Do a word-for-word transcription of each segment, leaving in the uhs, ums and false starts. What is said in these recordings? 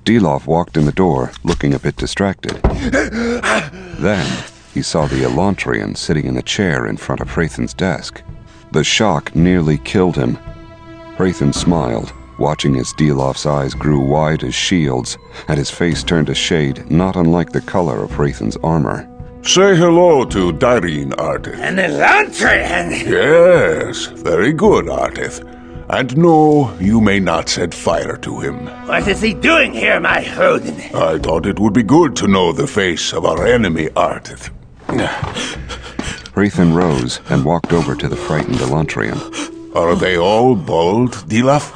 Dilaf walked in the door, looking a bit distracted. Then, he saw the Elantrian sitting in a chair in front of Hrathen's desk. The shock nearly killed him. Hrathen smiled, watching as Dilaf's eyes grew wide as shields, and his face turned a shade not unlike the color of Hrathen's armor. Say hello to Dairine, Ardith. An Elantrian? Yes, very good, Ardith. And no, you may not set fire to him. What is he doing here, my Hroden? I thought it would be good to know the face of our enemy, Ardith. Hrathen rose and walked over to the frightened Elantrian. Are they all bald, Dilaf?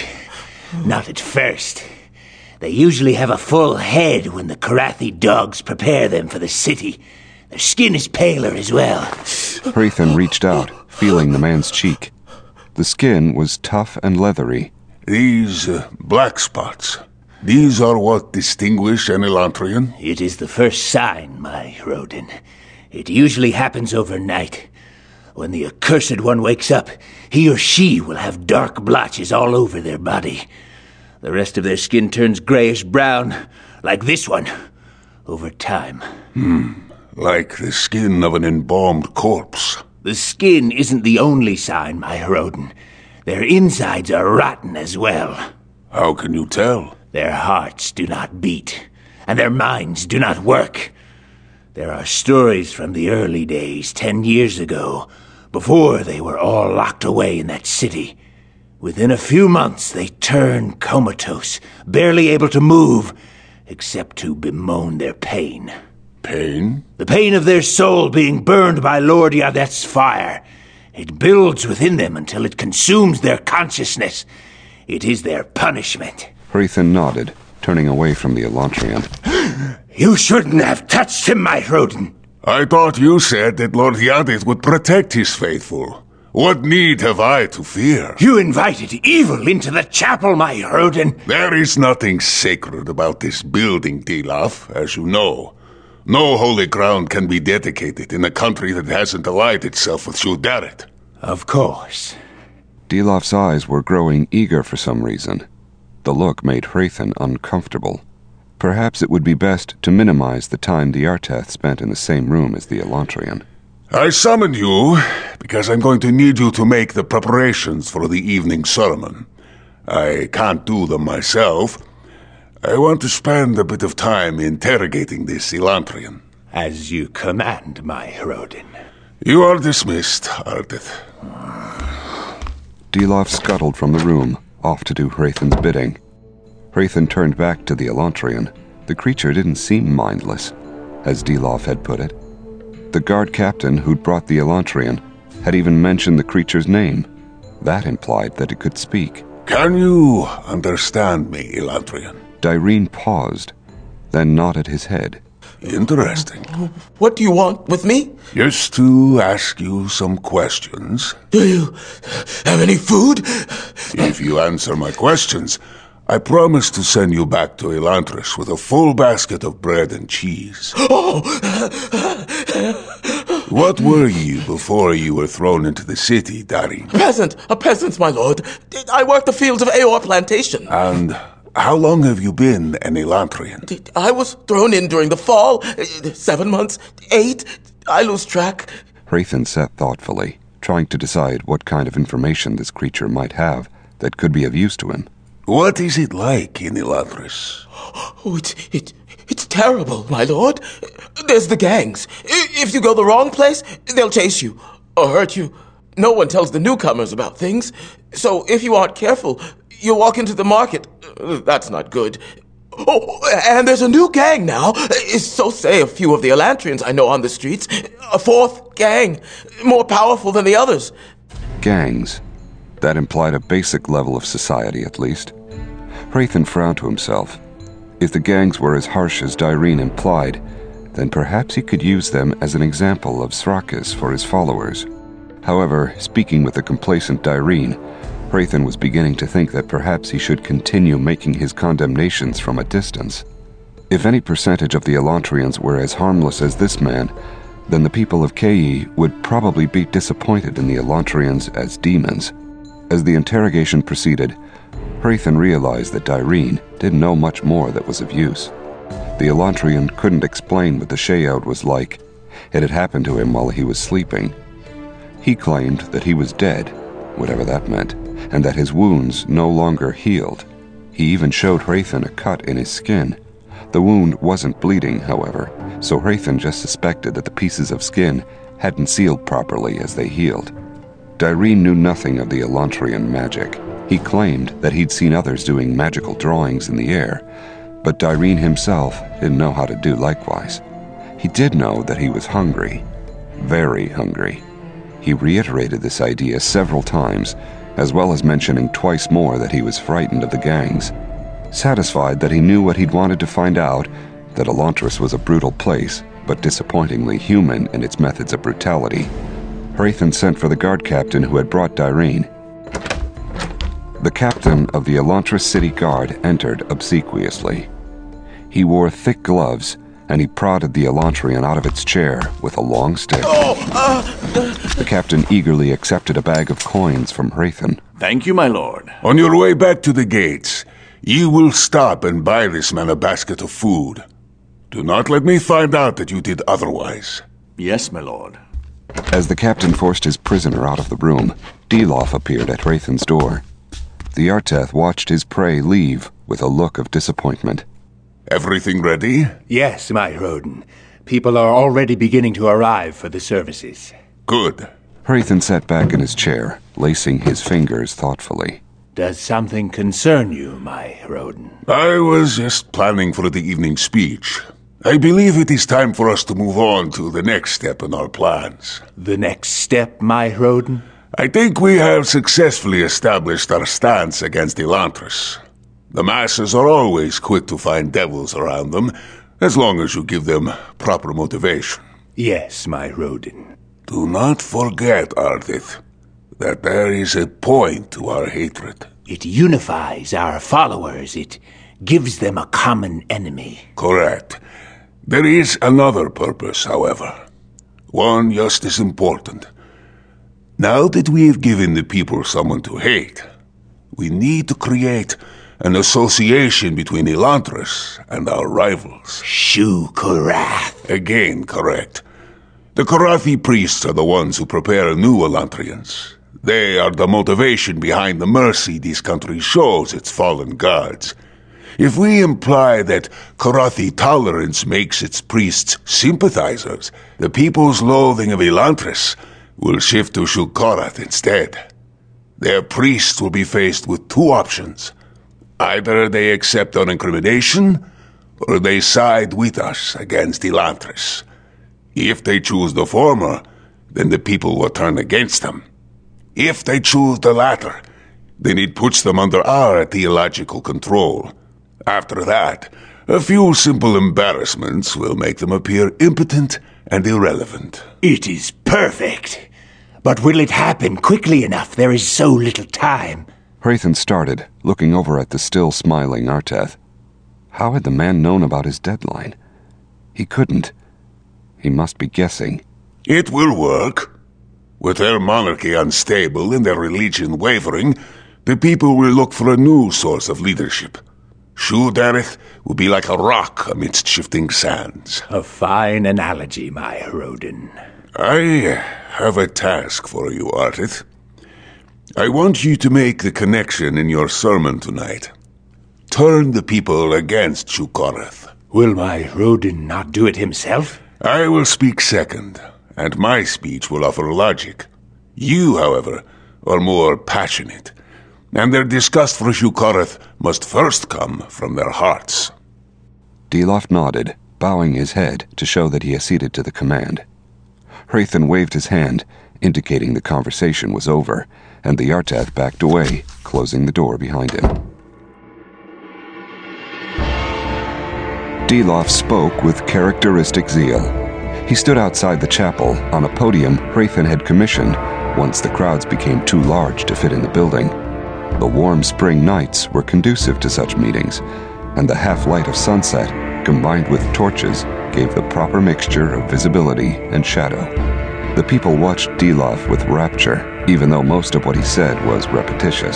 Not at first. They usually have a full head when the Karathi dogs prepare them for the city. Their skin is paler as well. Hrathen reached out, feeling the man's cheek. The skin was tough and leathery. These uh, black spots, these are what distinguish an Elantrian? It is the first sign, my Hroden. It usually happens overnight. When the accursed one wakes up, he or she will have dark blotches all over their body. The rest of their skin turns grayish-brown, like this one, over time. Hmm, like the skin of an embalmed corpse. The skin isn't the only sign, my Hroden. Their insides are rotten as well. How can you tell? Their hearts do not beat, and their minds do not work. There are stories from the early days, ten years ago, before they were all locked away in that city. Within a few months, they turn comatose, barely able to move, except to bemoan their pain. Pain? The pain of their soul being burned by Lord Yadeth's fire. It builds within them until it consumes their consciousness. It is their punishment. Hrathen nodded, turning away from the Elantrian. You shouldn't have touched him, my Hroden. I thought you said that Lord Yadeth would protect his faithful. What need have I to fear? You invited evil into the chapel, my Hroden. There is nothing sacred about this building, Dilaf, as you know. No holy ground can be dedicated in a country that hasn't allied itself with Shu-Dareth. Of course. Dilaf's eyes were growing eager for some reason. The look made Hrathen uncomfortable. Perhaps it would be best to minimize the time the Arteth spent in the same room as the Elantrian. I summoned you because I'm going to need you to make the preparations for the evening sermon. I can't do them myself. I want to spend a bit of time interrogating this Elantrian. As you command, my Hroden. You are dismissed, Ardith. Dilaf scuttled from the room, off to do Hrathen's bidding. Hrathen turned back to the Elantrian. The creature didn't seem mindless, as Dilaf had put it. The guard captain who'd brought the Elantrian had even mentioned the creature's name. That implied that it could speak. Can you understand me, Elantrian? Dairine paused, then nodded his head. Interesting. What do you want with me? Just to ask you some questions. Do you have any food? If you answer my questions, I promise to send you back to Elantris with a full basket of bread and cheese. Oh! What were you before you were thrown into the city, Dairine? A peasant. A peasant, my lord. I worked the fields of Aor Plantation. And how long have you been an Elantrian? I was thrown in during the fall. Seven months? Eight? I lose track. Hrathen sat thoughtfully, trying to decide what kind of information this creature might have that could be of use to him. What is it like in Elantris? Oh, it's, it, it's terrible, my lord. There's the gangs. If you go the wrong place, they'll chase you or hurt you. No one tells the newcomers about things. So if you aren't careful, you'll walk into the market. That's not good. Oh, and there's a new gang now. So say a few of the Elantrians I know on the streets. A fourth gang, more powerful than the others. Gangs. That implied a basic level of society, at least. Hrathen frowned to himself. If the gangs were as harsh as Dairine implied, then perhaps he could use them as an example of Srakis for his followers. However, speaking with the complacent Dairine, Hrathen was beginning to think that perhaps he should continue making his condemnations from a distance. If any percentage of the Elantrians were as harmless as this man, then the people of Kei would probably be disappointed in the Elantrians as demons. As the interrogation proceeded, Hrathen realized that Dyrene didn't know much more that was of use. The Elantrian couldn't explain what the Sheout was like. It had happened to him while he was sleeping. He claimed that he was dead, whatever that meant, and that his wounds no longer healed. He even showed Hrathen a cut in his skin. The wound wasn't bleeding, however, so Hrathen just suspected that the pieces of skin hadn't sealed properly as they healed. Dyrene knew nothing of the Elantrian magic. He claimed that he'd seen others doing magical drawings in the air, but Dyrene himself didn't know how to do likewise. He did know that he was hungry, very hungry. He reiterated this idea several times, as well as mentioning twice more that he was frightened of the gangs. Satisfied that he knew what he'd wanted to find out, that Elantris was a brutal place, but disappointingly human in its methods of brutality, Hrathen sent for the guard captain who had brought Dyrene. The captain of the Elantris City Guard entered obsequiously. He wore thick gloves, and he prodded the Elantrian out of its chair with a long stick. Oh, uh, The captain eagerly accepted a bag of coins from Hrathen. Thank you, my lord. On your way back to the gates, you will stop and buy this man a basket of food. Do not let me find out that you did otherwise. Yes, my lord. As the captain forced his prisoner out of the room, Dilaf appeared at Hrathen's door. The Arteth watched his prey leave with a look of disappointment. Everything ready? Yes, my Hroden. People are already beginning to arrive for the services. Good. Hrathen sat back in his chair, lacing his fingers thoughtfully. Does something concern you, my Hroden? I was just planning for the evening speech. I believe it is time for us to move on to the next step in our plans. The next step, my Hroden? I think we have successfully established our stance against Elantris. The masses are always quick to find devils around them, as long as you give them proper motivation. Yes, my Hroden. Do not forget, Ardith, that there is a point to our hatred. It unifies our followers. It gives them a common enemy. Correct. There is another purpose, however. One just as important. Now that we have given the people someone to hate, we need to create an association between Elantris and our rivals. Shu-Korath. Again, correct. The Korathi priests are the ones who prepare new Elantrians. They are the motivation behind the mercy this country shows its fallen gods. If we imply that Korathi tolerance makes its priests sympathizers, the people's loathing of Elantris will shift to Shu-Korath instead. Their priests will be faced with two options. Either they accept our incrimination, or they side with us against Elantris. If they choose the former, then the people will turn against them. If they choose the latter, then it puts them under our theological control. After that, a few simple embarrassments will make them appear impotent and irrelevant. It is perfect. But will it happen quickly enough? There is so little time. Hrathen started, looking over at the still smiling Arteth. How had the man known about his deadline? He couldn't. He must be guessing. It will work. With their monarchy unstable and their religion wavering, the people will look for a new source of leadership. Shu-Dareth will be like a rock amidst shifting sands. A fine analogy, my Hroden. I have a task for you, Ardith. I want you to make the connection in your sermon tonight. Turn the people against Shu-Korath. Will my Hroden not do it himself? I will speak second, and my speech will offer logic. You, however, are more passionate, and their disgust for Shu-Korath must first come from their hearts. Dilaf nodded, bowing his head to show that he acceded to the command. Hrathen waved his hand, indicating the conversation was over, and the Arteth backed away, closing the door behind him. Dilaf spoke with characteristic zeal. He stood outside the chapel on a podium Hrathen had commissioned once the crowds became too large to fit in the building. The warm spring nights were conducive to such meetings, and the half-light of sunset, combined with torches, gave the proper mixture of visibility and shadow. The people watched Dilaf with rapture, even though most of what he said was repetitious.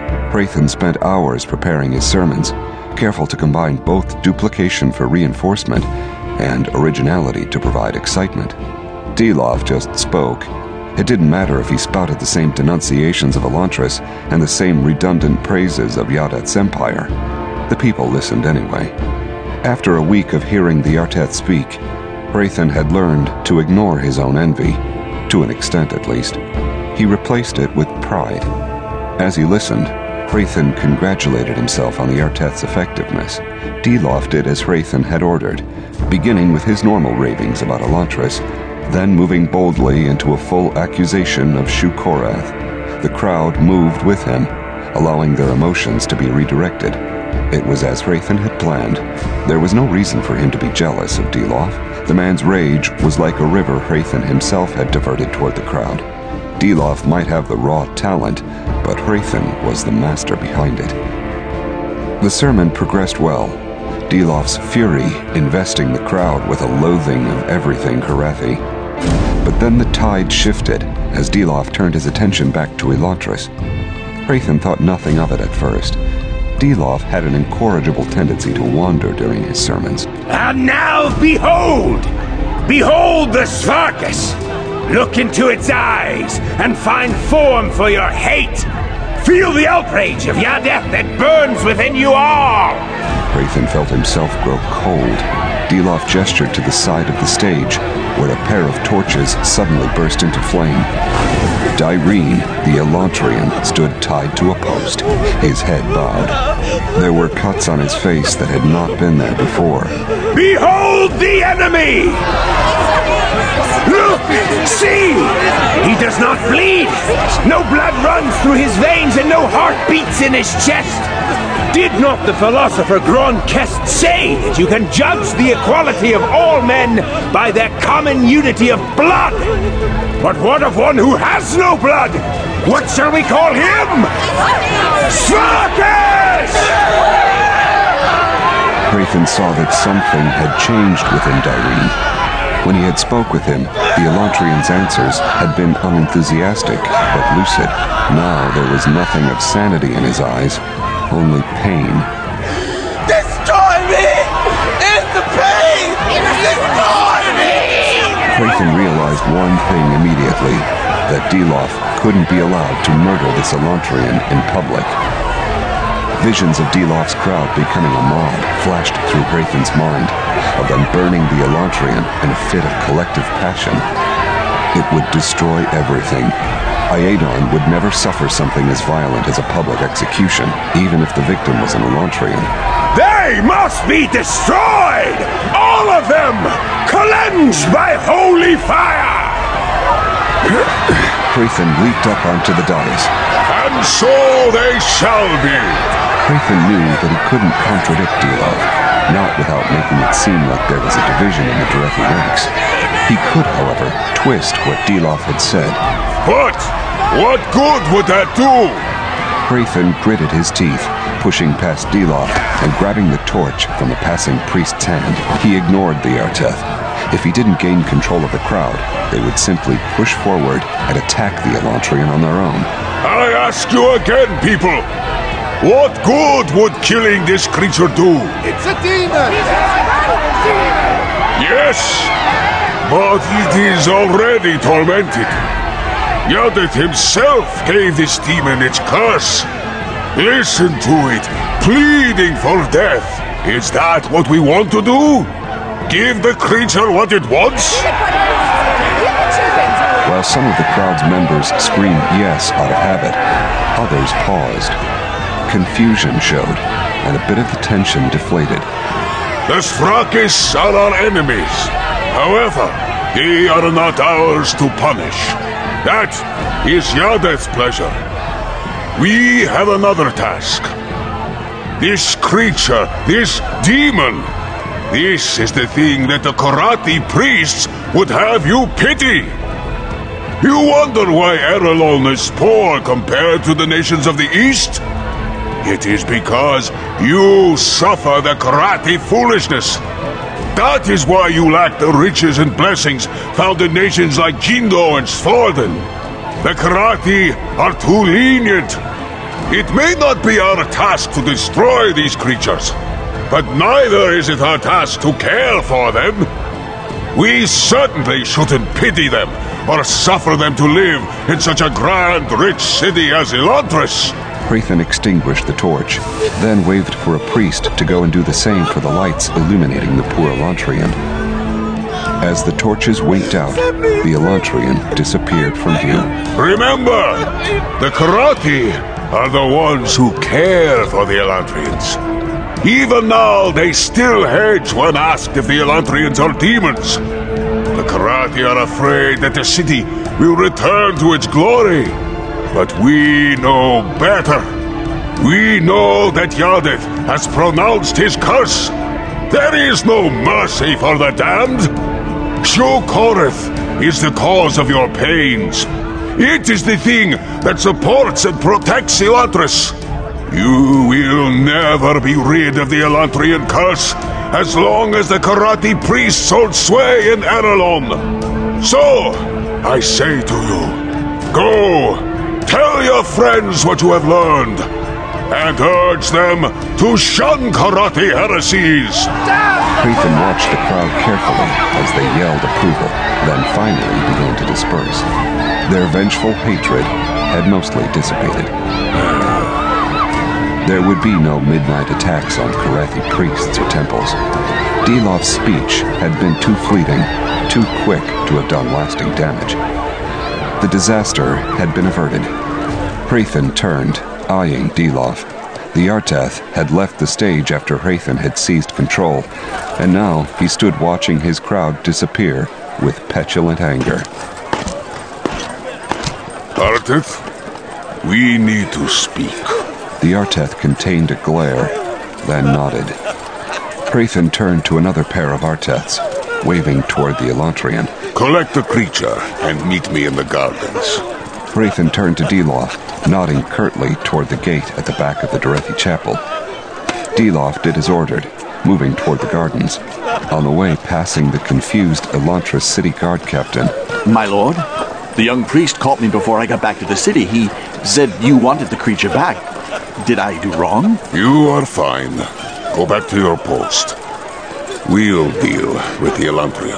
Hrathen spent hours preparing his sermons, careful to combine both duplication for reinforcement and originality to provide excitement. Dilaf just spoke. It didn't matter if he spouted the same denunciations of Elantris and the same redundant praises of Yadeth's empire. The people listened anyway. After a week of hearing the Yarteth speak, Hrathen had learned to ignore his own envy, to an extent at least. He replaced it with pride. As he listened, Hrathen congratulated himself on the Yarteth's effectiveness. Dilaf did as Hrathen had ordered, beginning with his normal ravings about Elantris, then moving boldly into a full accusation of Shu-Korath. The crowd moved with him, allowing their emotions to be redirected. It was as Hrathen had planned. There was no reason for him to be jealous of Dilaf. The man's rage was like a river Hrathen himself had diverted toward the crowd. Dilaf might have the raw talent, but Hrathen was the master behind it. The sermon progressed well, Dilaf's fury investing the crowd with a loathing of everything Karathi. But then the tide shifted as Dilaf turned his attention back to Elantris. Hrathen thought nothing of it at first. Dilaf had an incorrigible tendency to wander during his sermons. And now behold! Behold the Svarkus! Look into its eyes and find form for your hate! Feel the outrage of Yadeth that burns within you all! Hrathen felt himself grow cold. Dilaf gestured to the side of the stage, where a pair of torches suddenly burst into flame. Dyrene, the Elantrian, stood tied to a post, his head bowed. There were cuts on his face that had not been there before. Behold the enemy! Look! See! He does not bleed! No blood runs through his veins and no heart beats in his chest! Did not the philosopher Gronkest say that you can judge the equality of all men by their common unity of blood? But what of one who has no blood? What shall we call him? Svarkus! Hrathen saw that something had changed within Dyrene. When he had spoke with him, the Elantrian's answers had been unenthusiastic but lucid. Now there was nothing of sanity in his eyes, only pain. Destroy me! End the pain! Destroy me! Hrathen realized one thing immediately, that Dilaf couldn't be allowed to murder this Elantrian in public. Visions of Dilaf's crowd becoming a mob flashed through Hrathen's mind, of them burning the Elantrian in a fit of collective passion. It would destroy everything. Iadon would never suffer something as violent as a public execution, even if the victim was an Elantrian. They must be destroyed! All of them! Cleansed by holy fire! Hrathen leaped up onto the dais. And so they shall be! Hrathen knew that he couldn't contradict Dilaf, not without making it seem like there was a division in the Derethi ranks. He could, however, twist what Dilaf had said. But what good would that do? Hrathen gritted his teeth, pushing past Dilaf and grabbing the torch from a passing priest's hand. He ignored the Yarteth. If he didn't gain control of the crowd, they would simply push forward and attack the Elantrian on their own. I ask you again, people. What good would killing this creature do? It's a demon! Yes, but it is already tormented. Yadeth himself gave this demon its curse. Listen to it, pleading for death. Is that what we want to do? Give the creature what it wants? While some of the crowd's members screamed yes out of habit, others paused. Confusion showed, and a bit of the tension deflated. The Svarkus are our enemies. However, they are not ours to punish. That is Yadeth's pleasure. We have another task. This creature, this demon, this is the thing that the Karathi priests would have you pity. You wonder why Erelon is poor compared to the nations of the East? It is because you suffer the Karathi foolishness. That is why you lack the riches and blessings found in nations like Jindo and Svorden. The Karathi are too lenient. It may not be our task to destroy these creatures, but neither is it our task to care for them. We certainly shouldn't pity them or suffer them to live in such a grand, rich city as Elantris. Hrathen extinguished the torch, then waved for a priest to go and do the same for the lights illuminating the poor Elantrian. As the torches winked out, the Elantrian disappeared from view. Remember, the Karati are the ones who care for the Elantrians. Even now, they still hedge when asked if the Elantrians are demons. The Karati are afraid that the city will return to its glory. But we know better. We know that Yadeth has pronounced his curse. There is no mercy for the damned. Shu-Korath is the cause of your pains. It is the thing that supports and protects Elantris. You will never be rid of the Elantrian curse as long as the Karati priests hold sway in Arelon. So, I say to you, go, tell your friends what you have learned, and urge them to shun Karati heresies. Hrathen watched the crowd carefully as they yelled approval, then finally began to disperse. Their vengeful hatred had mostly dissipated. There would be no midnight attacks on Karathi priests or temples. Dilof's speech had been too fleeting, too quick to have done lasting damage. The disaster had been averted. Hrathen turned, eyeing Dilof. The Arteth had left the stage after Hrathen had seized control, and now he stood watching his crowd disappear with petulant anger. Arteth, we need to speak. The Arteth contained a glare, then nodded. Hrathen turned to another pair of Arteths, waving toward the Elantrian. Collect the creature and meet me in the gardens. Hrathen turned to Dilof, nodding curtly toward the gate at the back of the Derethi Chapel. Dilof did as ordered, moving toward the gardens, on the way passing the confused Elantris city guard captain. My lord, the young priest caught me before I got back to the city. He said you wanted the creature back. Did I do wrong? You are fine. Go back to your post. We'll deal with the Elantrian.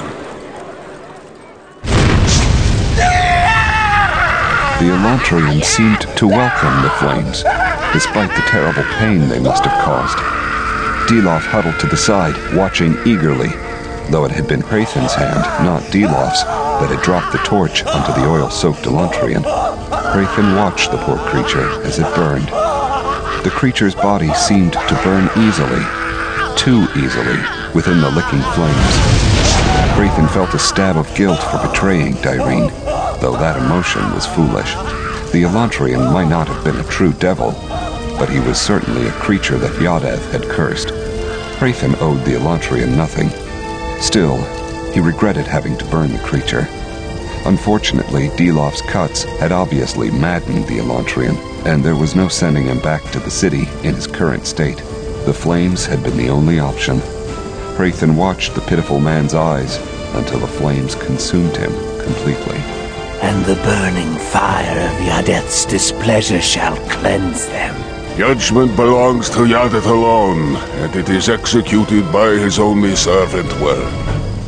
The Elantrian seemed to welcome the flames, despite the terrible pain they must have caused. Dilof huddled to the side, watching eagerly, though it had been Hrathen's hand, not Dilof's, that had dropped the torch onto the oil-soaked Elantrian. Hrathen watched the poor creature as it burned. The creature's body seemed to burn easily, too easily, within the licking flames. Hrathen felt a stab of guilt for betraying Dyrene, though that emotion was foolish. The Elantrian might not have been a true devil, but he was certainly a creature that Yadeth had cursed. Hrathen owed the Elantrian nothing. Still, he regretted having to burn the creature. Unfortunately, Dilof's cuts had obviously maddened the Elantrian, and there was no sending him back to the city in his current state. The flames had been the only option. Hrathen watched the pitiful man's eyes until the flames consumed him completely. And the burning fire of Yadeth's displeasure shall cleanse them. Judgment belongs to Yadeth alone, and it is executed by his only servant Wyrn.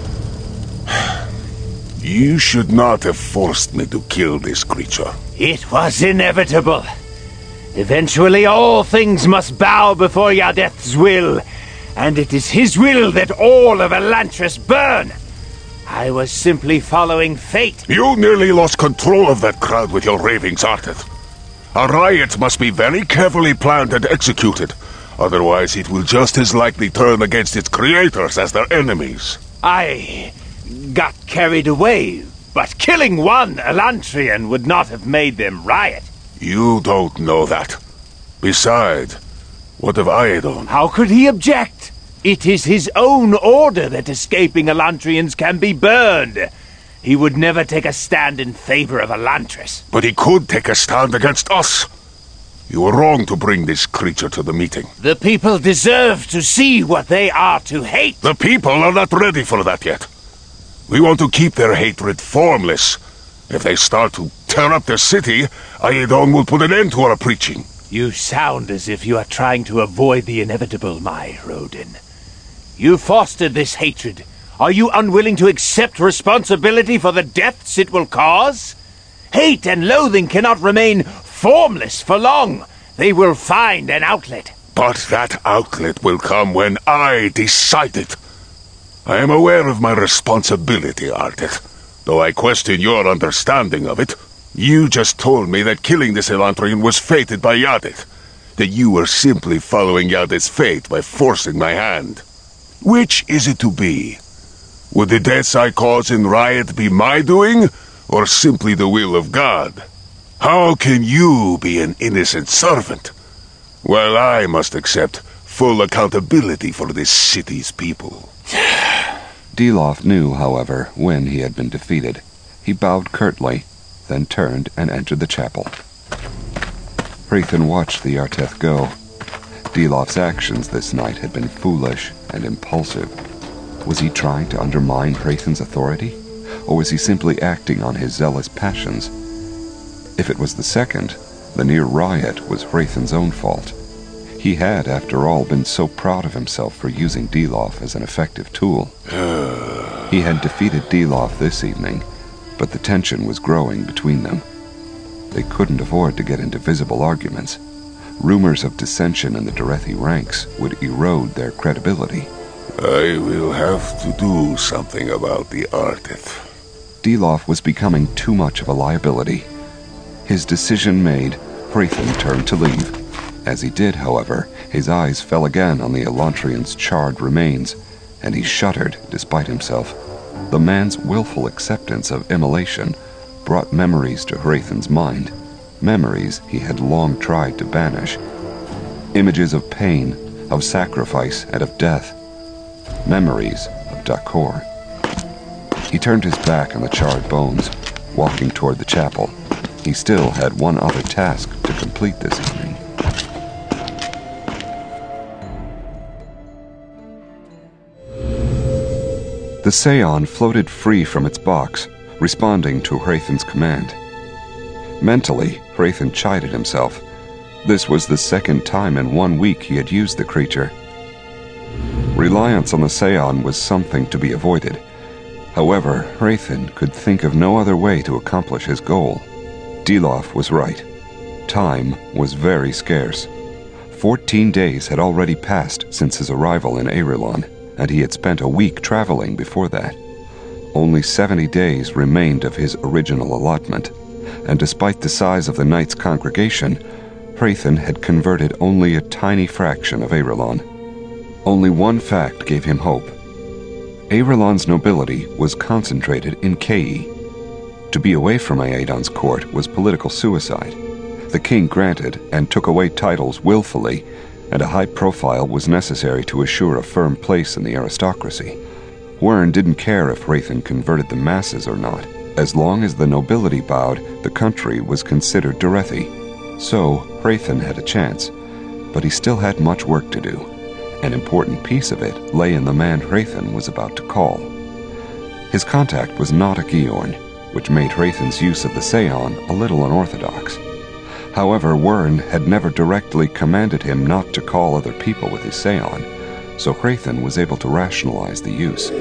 You should not have forced me to kill this creature. It was inevitable. Eventually all things must bow before Yadeth's will, and it is his will that all of Elantris burn. I was simply following fate. You nearly lost control of that crowd with your ravings, Arteth. A riot must be very carefully planned and executed. Otherwise, it will just as likely turn against its creators as their enemies. I got carried away, but killing one Elantrian would not have made them riot. You don't know that. Besides, what of Aedon? How could he object? It is his own order that escaping Elantrians can be burned. He would never take a stand in favor of Elantris. But he could take a stand against us. You were wrong to bring this creature to the meeting. The people deserve to see what they are to hate. The people are not ready for that yet. We want to keep their hatred formless. If they start to tear up the city, Aedon will put an end to our preaching. You sound as if you are trying to avoid the inevitable, my Rodin. You fostered this hatred. Are you unwilling to accept responsibility for the deaths it will cause? Hate and loathing cannot remain formless for long. They will find an outlet. But that outlet will come when I decide it. I am aware of my responsibility, Ardeth, though I question your understanding of it. You just told me that killing this Elantrian was fated by Yadith, that you were simply following Yadith's fate by forcing my hand. Which is it to be? Would the deaths I cause in riot be my doing, or simply the will of God? How can you be an innocent servant, while I must accept full accountability for this city's people? Dilaf knew, however, when he had been defeated. He bowed curtly, then turned and entered the chapel. Hrathen watched the Arteth go. Dilaf's actions this night had been foolish and impulsive. Was he trying to undermine Hrathen's authority, or was he simply acting on his zealous passions? If it was the second, the near riot was Hrathen's own fault. He had, after all, been so proud of himself for using Dilaf as an effective tool. He had defeated Dilaf this evening, but the tension was growing between them. They couldn't afford to get into visible arguments. Rumors of dissension in the Derethi ranks would erode their credibility. I will have to do something about the Arteth. Dilaf was becoming too much of a liability. His decision made, Hrathen turned to leave. As he did, however, his eyes fell again on the Elantrian's charred remains, and he shuddered despite himself. The man's willful acceptance of immolation brought memories to Hrathen's mind, memories he had long tried to banish. Images of pain, of sacrifice, and of death. Memories of Dakor. He turned his back on the charred bones, walking toward the chapel. He still had one other task to complete this evening. The Seon floated free from its box, responding to Hrathen's command. Mentally, Hrathen chided himself. This was the second time in one week he had used the creature. Reliance on the Seon was something to be avoided. However, Hrathen could think of no other way to accomplish his goal. Dilaf was right. Time was very scarce. Fourteen days had already passed since his arrival in Aerilon, and he had spent a week traveling before that. Only seventy days remained of his original allotment, and despite the size of the Knights' congregation, Hrathen had converted only a tiny fraction of Aerilon. Only one fact gave him hope. Aerilon's nobility was concentrated in Kei. To be away from Aedan's court was political suicide. The king granted and took away titles willfully, and a high profile was necessary to assure a firm place in the aristocracy. Wyrn didn't care if Hrathen converted the masses or not. As long as the nobility bowed, the country was considered Derethi. So, Hrathen had a chance, but he still had much work to do. An important piece of it lay in the man Hrathen was about to call. His contact was not a Georn, which made Hrathen's use of the Seon a little unorthodox. However, Wyrn had never directly commanded him not to call other people with his Seon, so Hrathen was able to rationalize the use.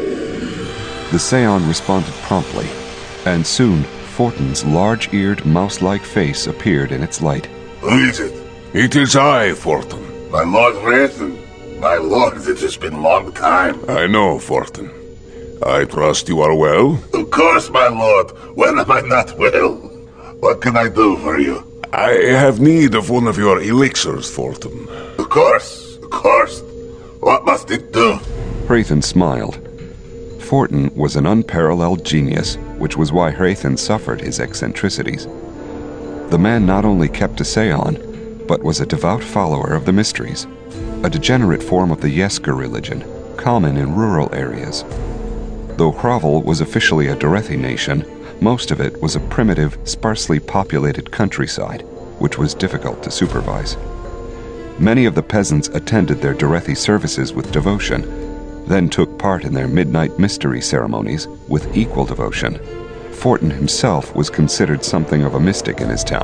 The Seon responded promptly, and soon Fortin's large-eared, mouse-like face appeared in its light. Who is it? It is I, Fortin. My Lord Hrathen. My lord, it has been a long time. I know, Fortin. I trust you are well? Of course, my lord. When am I not well? What can I do for you? I have need of one of your elixirs, Fortin. Of course, of course. What must it do? Hrathen smiled. Fortin was an unparalleled genius, which was why Hrathen suffered his eccentricities. The man not only kept a Seon, but was a devout follower of the mysteries, a degenerate form of the Yesker religion, common in rural areas. Though Hravel was officially a Derethi nation, most of it was a primitive, sparsely populated countryside, which was difficult to supervise. Many of the peasants attended their Derethi services with devotion, then took part in their midnight mystery ceremonies with equal devotion. Fortin himself was considered something of a mystic in his town.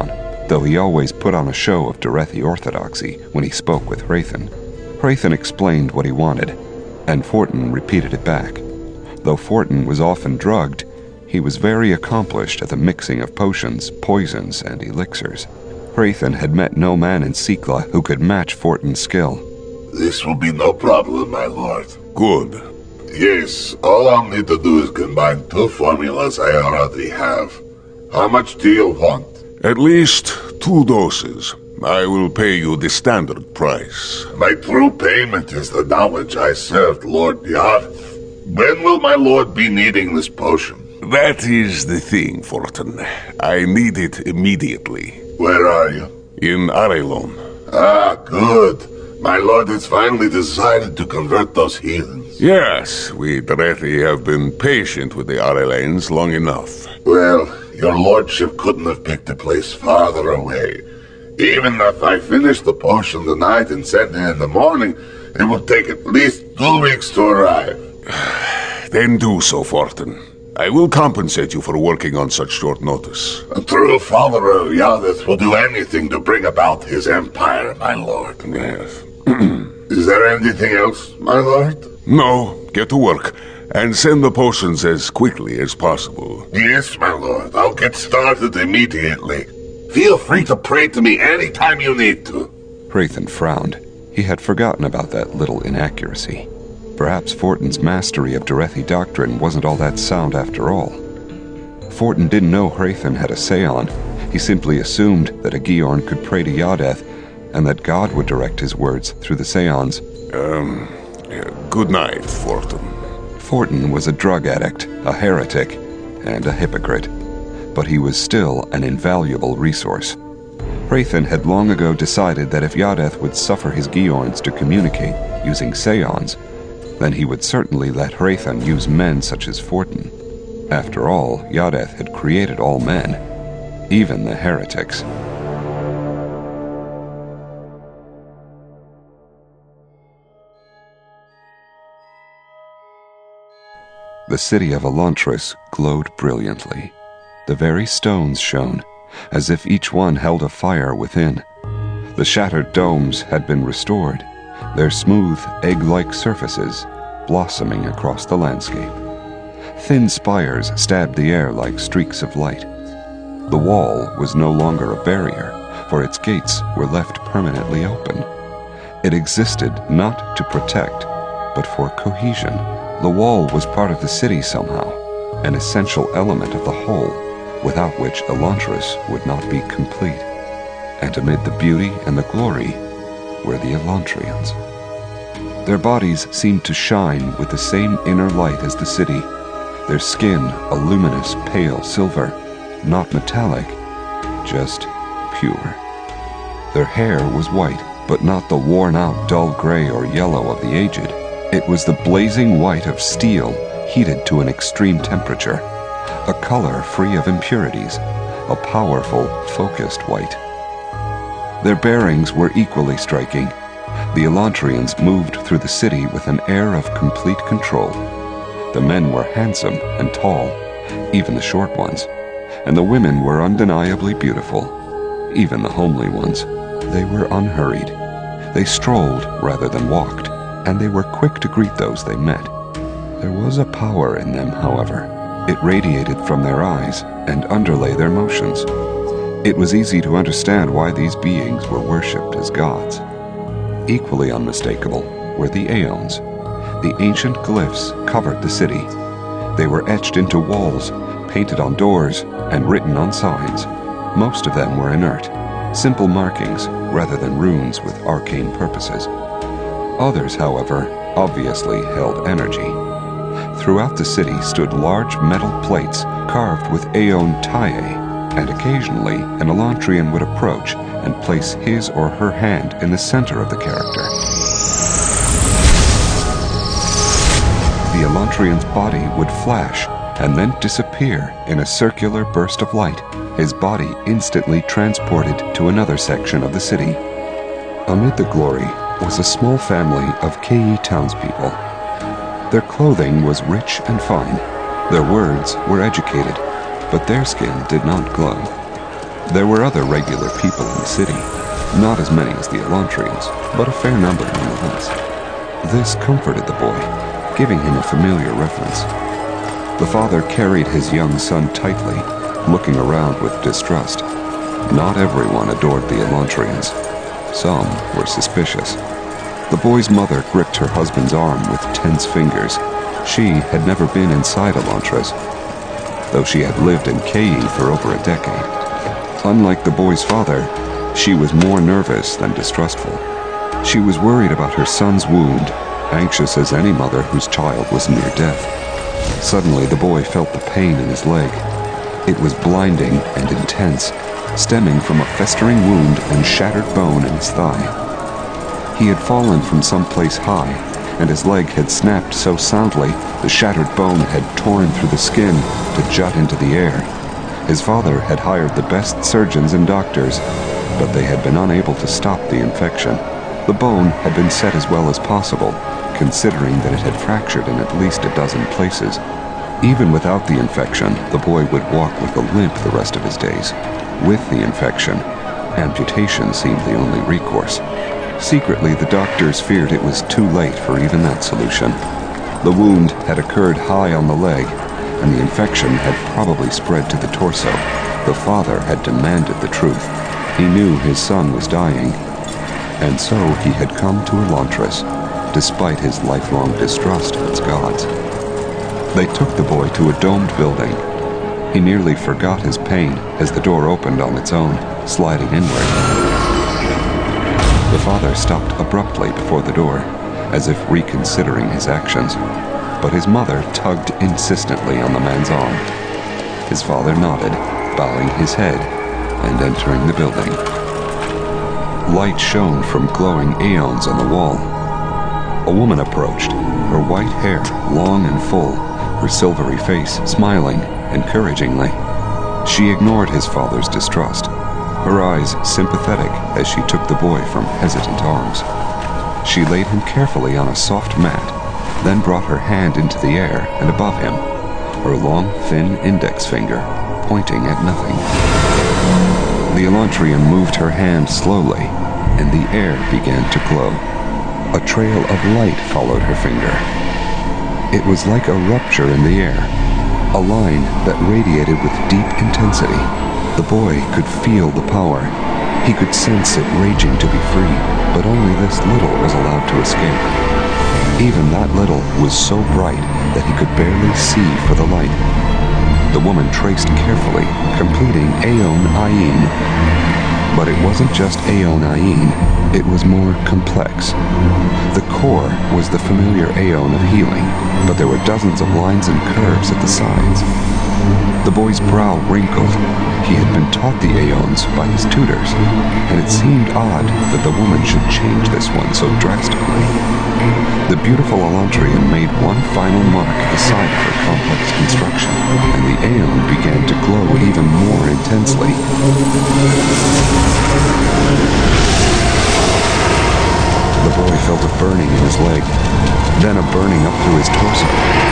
though he always put on a show of Derethi orthodoxy when he spoke with Hrathen. Hrathen explained what he wanted, and Fortin repeated it back. Though Fortin was often drugged, he was very accomplished at the mixing of potions, poisons, and elixirs. Hrathen had met no man in Sikla who could match Fortin's skill. This will be no problem, my lord. Good. Yes, all I'll need to do is combine two formulas I already have. How much do you want? At least two doses. I will pay you the standard price. My true payment is the knowledge I served Lord Yarth. When will my lord be needing this potion? That is the thing, Fortin. I need it immediately. Where are you? In Arelon. Ah, good. My lord has finally decided to convert those heathens. Yes, we Derethi have been patient with the Arelanes long enough. Well, your lordship couldn't have picked a place farther away. Even if I finish the potion tonight and send it in the morning, it will take at least two weeks to arrive. Then do so, Fortin. I will compensate you for working on such short notice. A true follower of Yadith will do anything to bring about his empire, my lord. Yes. Is there anything else, my lord? No, get to work, and send the potions as quickly as possible. Yes, my lord. I'll get started immediately. Feel free to pray to me any time you need to. Hrathen frowned. He had forgotten about that little inaccuracy. Perhaps Fortin's mastery of Derethi doctrine wasn't all that sound after all. Fortin didn't know Hrathen had a Seon. He simply assumed that a Georn could pray to Yadeth, and that God would direct his words through the Seons. Um, good night, Fortin. Fortin was a drug addict, a heretic, and a hypocrite, but he was still an invaluable resource. Hrathen had long ago decided that if Yadeth would suffer his Georns to communicate using Seons, then he would certainly let Hrathen use men such as Fortin. After all, Yadeth had created all men, even the heretics. The city of Elantris glowed brilliantly. The very stones shone, as if each one held a fire within. The shattered domes had been restored, their smooth, egg-like surfaces blossoming across the landscape. Thin spires stabbed the air like streaks of light. The wall was no longer a barrier, for its gates were left permanently open. It existed not to protect, but for cohesion. The wall was part of the city somehow, an essential element of the whole, without which Elantris would not be complete. And amid the beauty and the glory were the Elantrians. Their bodies seemed to shine with the same inner light as the city, their skin a luminous pale silver, not metallic, just pure. Their hair was white, but not the worn-out dull gray or yellow of the aged. It was the blazing white of steel heated to an extreme temperature, a color free of impurities, a powerful, focused white. Their bearings were equally striking. The Elantrians moved through the city with an air of complete control. The men were handsome and tall, even the short ones, and the women were undeniably beautiful, even the homely ones. They were unhurried. They strolled rather than walked, and they were quick to greet those they met. There was a power in them, however. It radiated from their eyes and underlay their motions. It was easy to understand why these beings were worshipped as gods. Equally unmistakable were the Aeons. The ancient glyphs covered the city. They were etched into walls, painted on doors, and written on signs. Most of them were inert, simple markings rather than runes with arcane purposes. Others, however, obviously held energy. Throughout the city stood large metal plates carved with Aeon Taiae, and occasionally an Elantrian would approach and place his or her hand in the center of the character. The Elantrian's body would flash and then disappear in a circular burst of light, his body instantly transported to another section of the city. Amid the glory was a small family of Kei townspeople. Their clothing was rich and fine. Their words were educated, but their skin did not glow. There were other regular people in the city, not as many as the Elantrians, but a fair number nonetheless. This comforted the boy, giving him a familiar reference. The father carried his young son tightly, looking around with distrust. Not everyone adored the Elantrians. Some were suspicious. The boy's mother gripped her husband's arm with tense fingers. She had never been inside Elantris, though she had lived in Kei for over a decade. Unlike the boy's father, she was more nervous than distrustful. She was worried about her son's wound, anxious as any mother whose child was near death. Suddenly, the boy felt the pain in his leg. It was blinding and intense, stemming from a festering wound and shattered bone in his thigh. He had fallen from someplace high, and his leg had snapped so soundly the shattered bone had torn through the skin to jut into the air. His father had hired the best surgeons and doctors, but they had been unable to stop the infection. The bone had been set as well as possible, considering that it had fractured in at least a dozen places. Even without the infection, the boy would walk with a limp the rest of his days. With the infection, amputation seemed the only recourse. Secretly, the doctors feared it was too late for even that solution. The wound had occurred high on the leg, and the infection had probably spread to the torso. The father had demanded the truth. He knew his son was dying, and so he had come to Elantris, despite his lifelong distrust of its gods. They took the boy to a domed building. He nearly forgot his pain as the door opened on its own, sliding inward. The father stopped abruptly before the door, as if reconsidering his actions, but his mother tugged insistently on the man's arm. His father nodded, bowing his head, and entering the building. Light shone from glowing aeons on the wall. A woman approached, her white hair long and full, her silvery face smiling encouragingly. She ignored his father's distrust, her eyes sympathetic as she took the boy from hesitant arms. She laid him carefully on a soft mat, then brought her hand into the air and above him, her long, thin index finger pointing at nothing. The Elantrian moved her hand slowly, and the air began to glow. A trail of light followed her finger. It was like a rupture in the air, a line that radiated with deep intensity. The boy could feel the power. He could sense it raging to be free, but only this little was allowed to escape. Even that little was so bright that he could barely see for the light. The woman traced carefully, completing Aeon Ayin. But it wasn't just Aeon Ayin, it was more complex. The core was the familiar Aeon of healing, but there were dozens of lines and curves at the sides. The boy's brow wrinkled. He had been taught the Aeons by his tutors, and it seemed odd that the woman should change this one so drastically. The beautiful Elantrian made one final mark at the side of her complex construction, and the Aeon began to glow even more intensely. The boy felt a burning in his leg, then a burning up through his torso.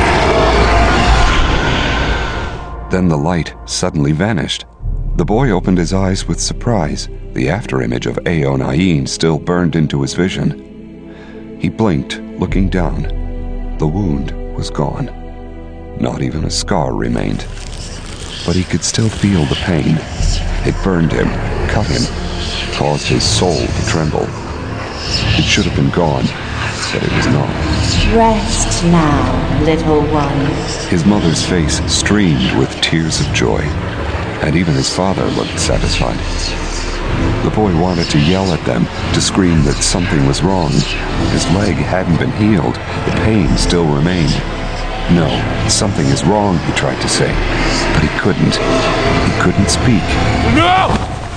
Then the light suddenly vanished. The boy opened his eyes with surprise. The afterimage of Aeon Ayin still burned into his vision. He blinked, looking down. The wound was gone. Not even a scar remained. But he could still feel the pain. It burned him, cut him, caused his soul to tremble. It should have been gone, but it was not. Rest now, little one. His mother's face streamed with tears of joy, and even his father looked satisfied. The boy wanted to yell at them, to scream that something was wrong. His leg hadn't been healed. The pain still remained. No, something is wrong, he tried to say, but he couldn't. He couldn't speak. No!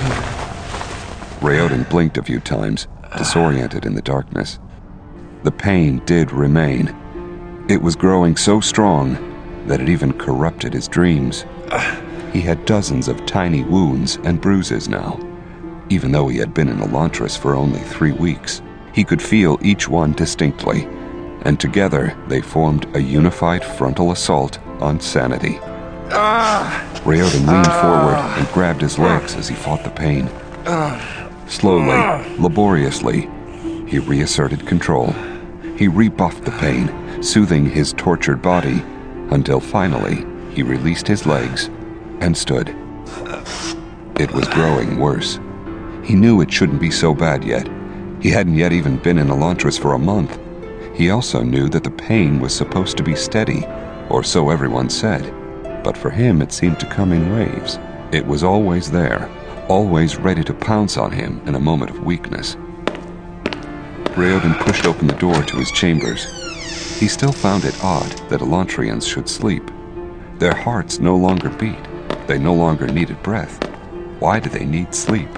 Raoden blinked a few times, disoriented in the darkness. The pain did remain. It was growing so strong that it even corrupted his dreams. He had dozens of tiny wounds and bruises now. Even though he had been in Elantris for only three weeks, he could feel each one distinctly, and together they formed a unified frontal assault on sanity. Ah! Raoden leaned forward and grabbed his legs as he fought the pain. Slowly, laboriously, he reasserted control. He rebuffed the pain, soothing his tortured body, until finally he released his legs and stood. It was growing worse. He knew it shouldn't be so bad yet. He hadn't yet even been in Elantris for a month. He also knew that the pain was supposed to be steady, or so everyone said. But for him, it seemed to come in waves. It was always there, always ready to pounce on him in a moment of weakness. Raoden pushed open the door to his chambers. He still found it odd that Elantrians should sleep. Their hearts no longer beat. They no longer needed breath. Why did they need sleep?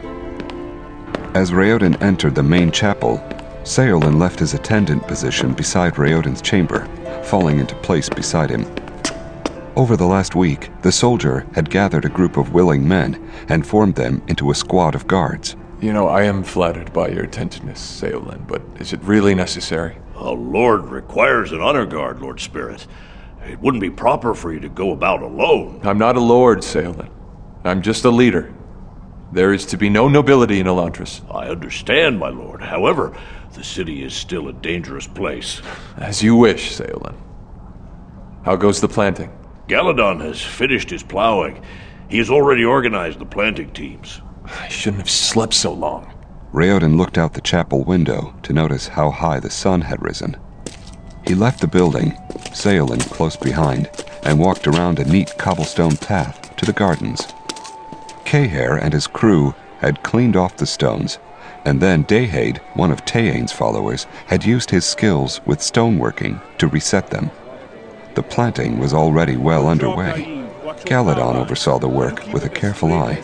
As Raoden entered the main chapel, Seolin left his attendant position beside Raoden's chamber, falling into place beside him. Over the last week, the soldier had gathered a group of willing men and formed them into a squad of guards. You know, I am flattered by your attentiveness, Seolin, but is it really necessary? A lord requires an honor guard, Lord Spirit. It wouldn't be proper for you to go about alone. I'm not a lord, Seolin. I'm just a leader. There is to be no nobility in Elantris. I understand, my lord. However, the city is still a dangerous place. As you wish, Seolin. How goes the planting? Galadon has finished his plowing. He has already organized the planting teams. I shouldn't have slept so long. Raoden looked out the chapel window to notice how high the sun had risen. He left the building, Seolin close behind, and walked around a neat cobblestone path to the gardens. Kehair and his crew had cleaned off the stones, and then Dehade, one of Tayane's followers, had used his skills with stoneworking to reset them. The planting was already well underway. Galadon oversaw the work with a careful eye.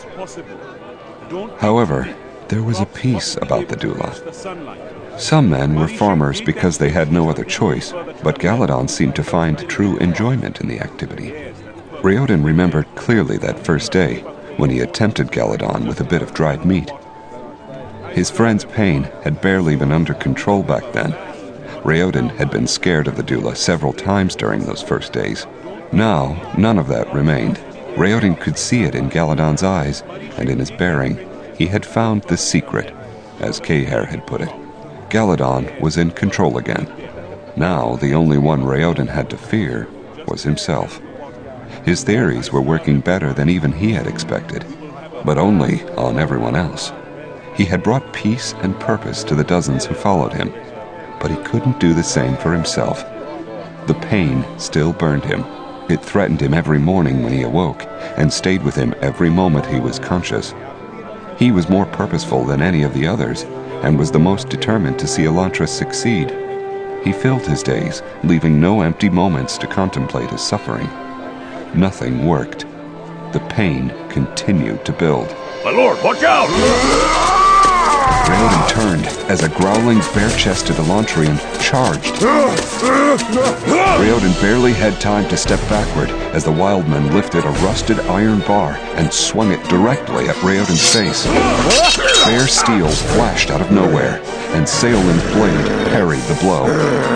However, there was a peace about the Dula. Some men were farmers because they had no other choice, but Galadon seemed to find true enjoyment in the activity. Raoden remembered clearly that first day, when he had tempted Galadon with a bit of dried meat. His friend's pain had barely been under control back then. Raoden had been scared of the Dula several times during those first days. Now, none of that remained. Raoden could see it in Galadon's eyes, and in his bearing. He had found the secret, as Kehair had put it. Galadon was in control again. Now, the only one Raoden had to fear was himself. His theories were working better than even he had expected, but only on everyone else. He had brought peace and purpose to the dozens who followed him, but he couldn't do the same for himself. The pain still burned him. It threatened him every morning when he awoke, and stayed with him every moment he was conscious. He was more purposeful than any of the others, and was the most determined to see Elantris succeed. He filled his days, leaving no empty moments to contemplate his suffering. Nothing worked. The pain continued to build. My lord, watch out! Raoden turned as a growling, bare-chested Elantrian charged. Raoden barely had time to step backward as the wildman lifted a rusted iron bar and swung it directly at Raoden's face. Bare steel flashed out of nowhere, and Seolin's blade parried the blow.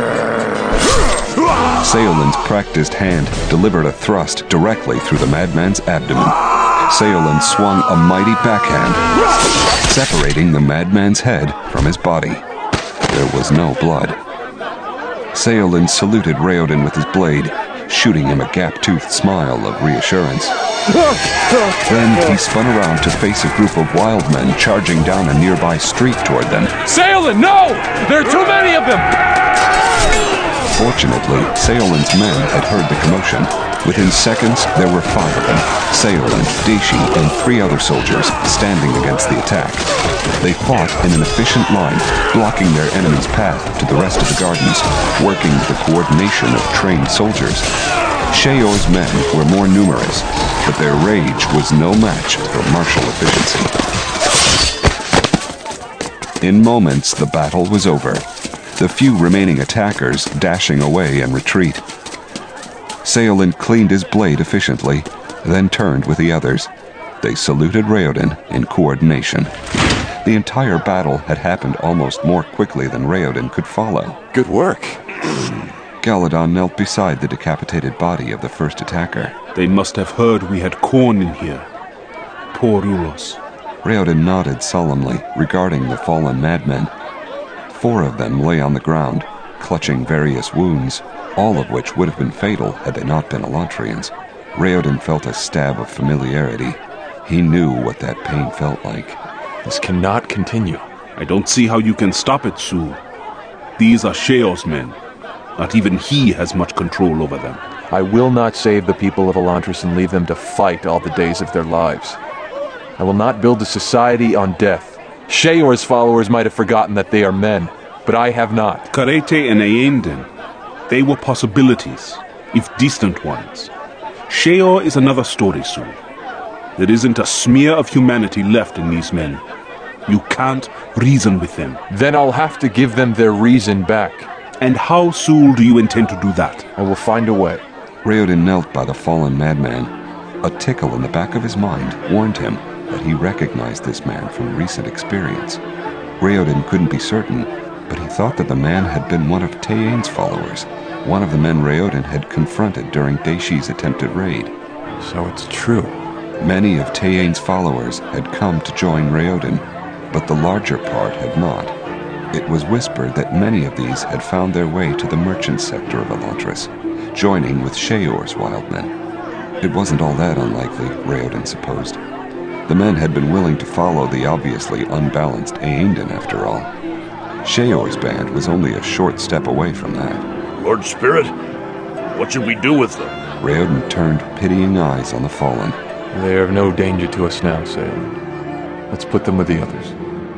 Seolin's practiced hand delivered a thrust directly through the madman's abdomen. Seolin swung a mighty backhand, separating the madman's head from his body. There was no blood. Seolin saluted Raoden with his blade, shooting him a gap-toothed smile of reassurance. Then he spun around to face a group of wild men charging down a nearby street toward them. Seolin, no! There are too many of them! Fortunately, Seolin's men had heard the commotion. Within seconds, there were five of them, Seolin, Daishi, and three other soldiers standing against the attack. They fought in an efficient line, blocking their enemy's path to the rest of the gardens, working with the coordination of trained soldiers. Sheor's men were more numerous, but their rage was no match for martial efficiency. In moments, the battle was over, the few remaining attackers dashing away in retreat. Seolin cleaned his blade efficiently, then turned with the others. They saluted Raoden in coordination. The entire battle had happened almost more quickly than Raoden could follow. Good work. Galadon knelt beside the decapitated body of the first attacker. They must have heard we had corn in here. Poor Ulos. Raoden nodded solemnly, regarding the fallen madmen. Four of them lay on the ground, clutching various wounds, all of which would have been fatal had they not been Elantrians. Raoden felt a stab of familiarity. He knew what that pain felt like. This cannot continue. I don't see how you can stop it, Su. These are Sheol's men. Not even he has much control over them. I will not save the people of Elantris and leave them to fight all the days of their lives. I will not build a society on death. Sheor's followers might have forgotten that they are men, but I have not. Karete and Aendin, they were possibilities, if distant ones. Sheor is another story, Su. There isn't a smear of humanity left in these men. You can't reason with them. Then I'll have to give them their reason back. And how, Sul, do you intend to do that? I will find a way. Raoden knelt by the fallen madman. A tickle in the back of his mind warned him that he recognized this man from recent experience. Raoden couldn't be certain, but he thought that the man had been one of Tayane's followers, one of the men Raoden had confronted during Daishi's attempted raid. So it's true. Many of Tayane's followers had come to join Raoden, but the larger part had not. It was whispered that many of these had found their way to the merchant sector of Elantris, joining with Sheor's wild men. It wasn't all that unlikely, Raoden supposed. The men had been willing to follow the obviously unbalanced Aendin after all. Sheor's band was only a short step away from that. Lord Spirit, what should we do with them? Raoden turned pitying eyes on the fallen. They are of no danger to us now, Sailor. Let's put them with the others.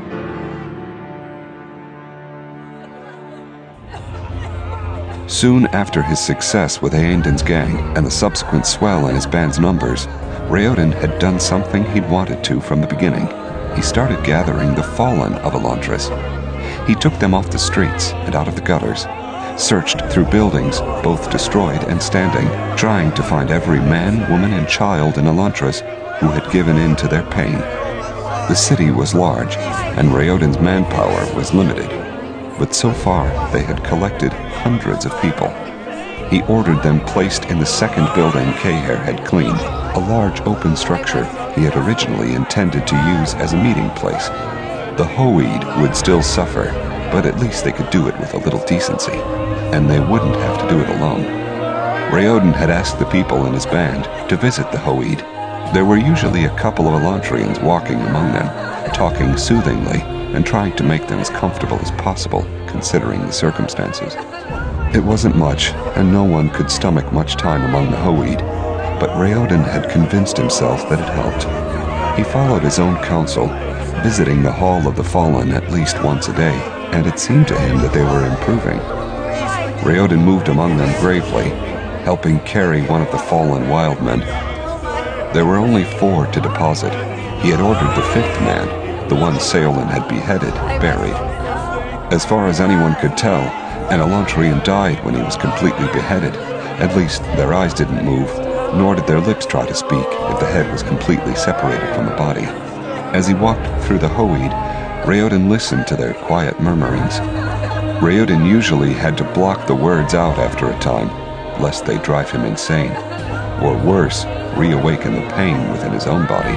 Soon after his success with Aendin's gang and the subsequent swell in his band's numbers, Raoden had done something he'd wanted to from the beginning. He started gathering the fallen of Elantris. He took them off the streets and out of the gutters, searched through buildings, both destroyed and standing, trying to find every man, woman, and child in Elantris who had given in to their pain. The city was large, and Raoden's manpower was limited, but so far they had collected hundreds of people. He ordered them placed in the second building Keher had cleaned, a large open structure he had originally intended to use as a meeting place. The Hoid would still suffer, but at least they could do it with a little decency, and they wouldn't have to do it alone. Raoden had asked the people in his band to visit the Hoid. There were usually a couple of Elantrians walking among them, talking soothingly and trying to make them as comfortable as possible, considering the circumstances. It wasn't much, and no one could stomach much time among the Hoid, but Raoden had convinced himself that it helped. He followed his own counsel, visiting the Hall of the Fallen at least once a day, and it seemed to him that they were improving. Raoden moved among them gravely, helping carry one of the fallen wild men. There were only four to deposit. He had ordered the fifth man, the one Seolin had beheaded, buried. As far as anyone could tell, an Elantrian died when he was completely beheaded. At least their eyes didn't move, nor did their lips try to speak if the head was completely separated from the body. As he walked through the Hoid, Raoden listened to their quiet murmurings. Raoden usually had to block the words out after a time, lest they drive him insane, or worse, reawaken the pain within his own body.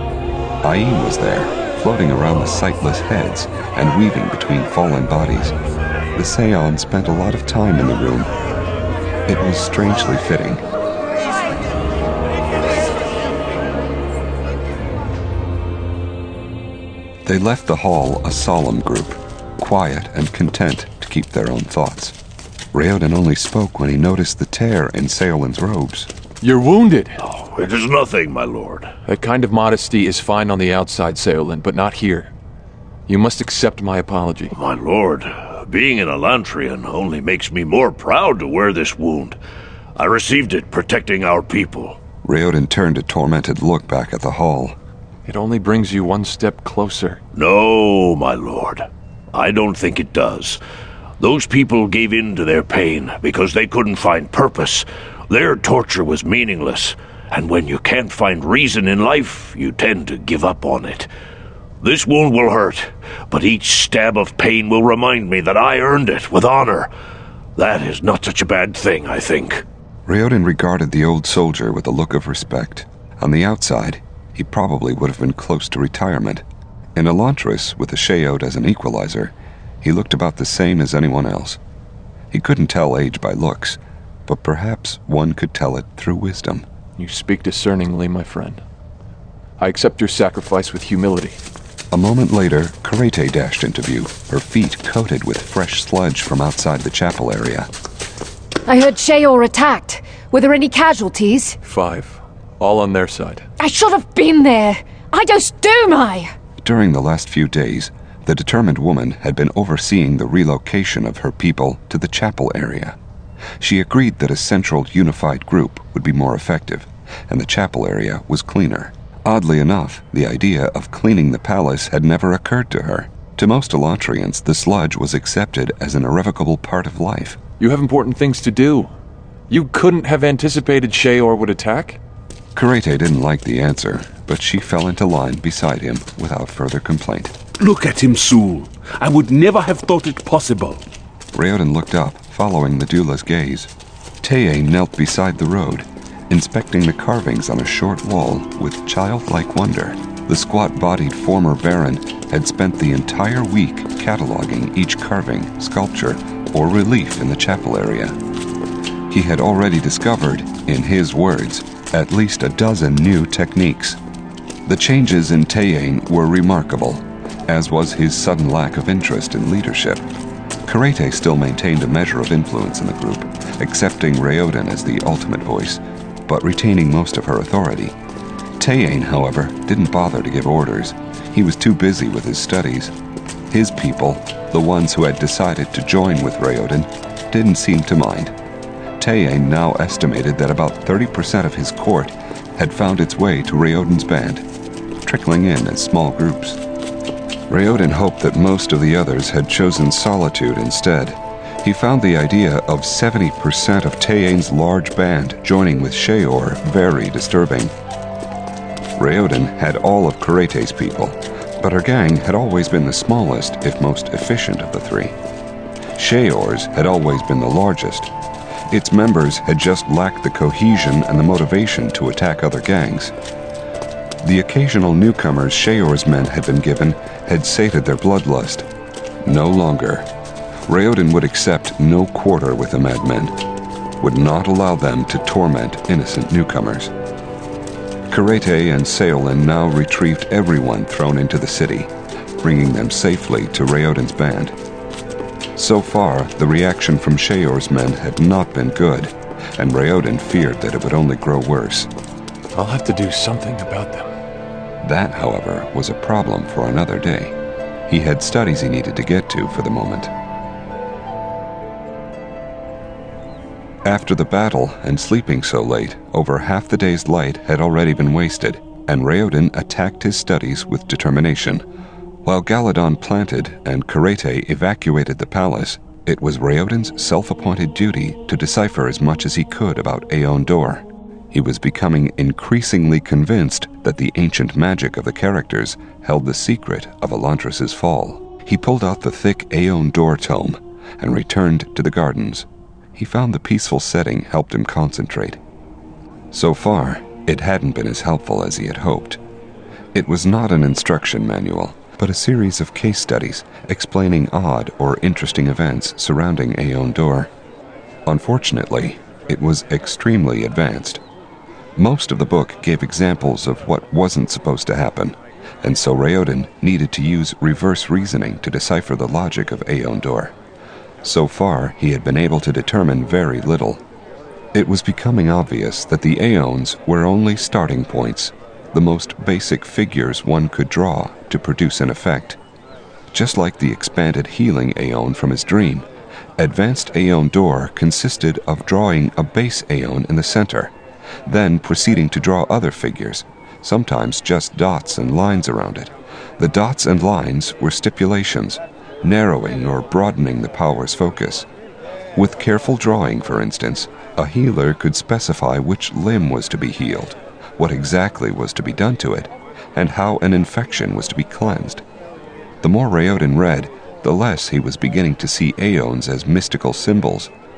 Aim was there, floating around the sightless heads and weaving between fallen bodies. The Seon spent a lot of time in the room. It was strangely fitting. They left the hall a solemn group, quiet and content to keep their own thoughts. Raoden only spoke when he noticed the tear in Seolin's robes. You're wounded. Oh, it is nothing, my lord. That kind of modesty is fine on the outside, Seolin, but not here. You must accept my apology. My lord, being an Elantrian only makes me more proud to wear this wound. I received it protecting our people. Raoden turned a tormented look back at the hall. It only brings you one step closer. No, my lord. I don't think it does. Those people gave in to their pain because they couldn't find purpose. Their torture was meaningless, and when you can't find reason in life, you tend to give up on it. This wound will hurt, but each stab of pain will remind me that I earned it with honor. That is not such a bad thing, I think. Raoden regarded the old soldier with a look of respect. On the outside, he probably would have been close to retirement. In Elantris, with the Sheold as an equalizer, he looked about the same as anyone else. He couldn't tell age by looks, but perhaps one could tell it through wisdom. You speak discerningly, my friend. I accept your sacrifice with humility. A moment later, Karete dashed into view, her feet coated with fresh sludge from outside the chapel area. I heard Sheor attacked. Were there any casualties? Five. All on their side. I should have been there. Eidos Doomai! During the last few days, the determined woman had been overseeing the relocation of her people to the chapel area. She agreed that a central unified group would be more effective, and the chapel area was cleaner. Oddly enough, the idea of cleaning the palace had never occurred to her. To most Elantrians, the sludge was accepted as an irrevocable part of life. You have important things to do. You couldn't have anticipated Sheor would attack? Karete didn't like the answer, but she fell into line beside him without further complaint. Look at him, Sul. I would never have thought it possible. Raoden looked up, following the doula's gaze. Teye knelt beside the road, inspecting the carvings on a short wall with childlike wonder. The squat-bodied former baron had spent the entire week cataloging each carving, sculpture, or relief in the chapel area. He had already discovered, in his words, at least a dozen new techniques. The changes in Tayain were remarkable, as was his sudden lack of interest in leadership. Karete still maintained a measure of influence in the group, accepting Raoden as the ultimate voice, but retaining most of her authority. Tayain, however, didn't bother to give orders. He was too busy with his studies. His people, the ones who had decided to join with Raoden, didn't seem to mind. Tayain now estimated that about thirty percent of his court had found its way to Raoden's band, trickling in as small groups. Raoden hoped that most of the others had chosen solitude instead. He found the idea of seventy percent of Tayain's large band joining with Sheor very disturbing. Raoden had all of Karete's people, but her gang had always been the smallest, if most efficient of the three. Sheor's had always been the largest. Its members had just lacked the cohesion and the motivation to attack other gangs. The occasional newcomers Sheor's men had been given had sated their bloodlust. No longer. Raoden would accept no quarter with the madmen, would not allow them to torment innocent newcomers. Karete and Seolin now retrieved everyone thrown into the city, bringing them safely to Raoden's band. So far, the reaction from Sheor's men had not been good, and Raoden feared that it would only grow worse. I'll have to do something about them. That, however, was a problem for another day. He had studies he needed to get to for the moment. After the battle and sleeping so late, over half the day's light had already been wasted, and Raoden attacked his studies with determination. While Galadon planted and Karete evacuated the palace, it was Raoden's self-appointed duty to decipher as much as he could about Aeon Dor. He was becoming increasingly convinced that the ancient magic of the characters held the secret of Elantris' fall. He pulled out the thick Aeon Dor tome and returned to the gardens. He found the peaceful setting helped him concentrate. So far, it hadn't been as helpful as he had hoped. It was not an instruction manual, but a series of case studies explaining odd or interesting events surrounding Aeon Dor. Unfortunately, it was extremely advanced. Most of the book gave examples of what wasn't supposed to happen, and so Raoden needed to use reverse reasoning to decipher the logic of Aeon Dor. So far, he had been able to determine very little. It was becoming obvious that the Aeons were only starting points, the most basic figures one could draw to produce an effect. Just like the expanded healing Aeon from his dream, advanced Aeon Dor consisted of drawing a base Aeon in the center, then proceeding to draw other figures, sometimes just dots and lines around it. The dots and lines were stipulations, narrowing or broadening the power's focus. With careful drawing, for instance, a healer could specify which limb was to be healed, what exactly was to be done to it, and how an infection was to be cleansed. The more Raoden read, the less he was beginning to see Aeons as mystical symbols,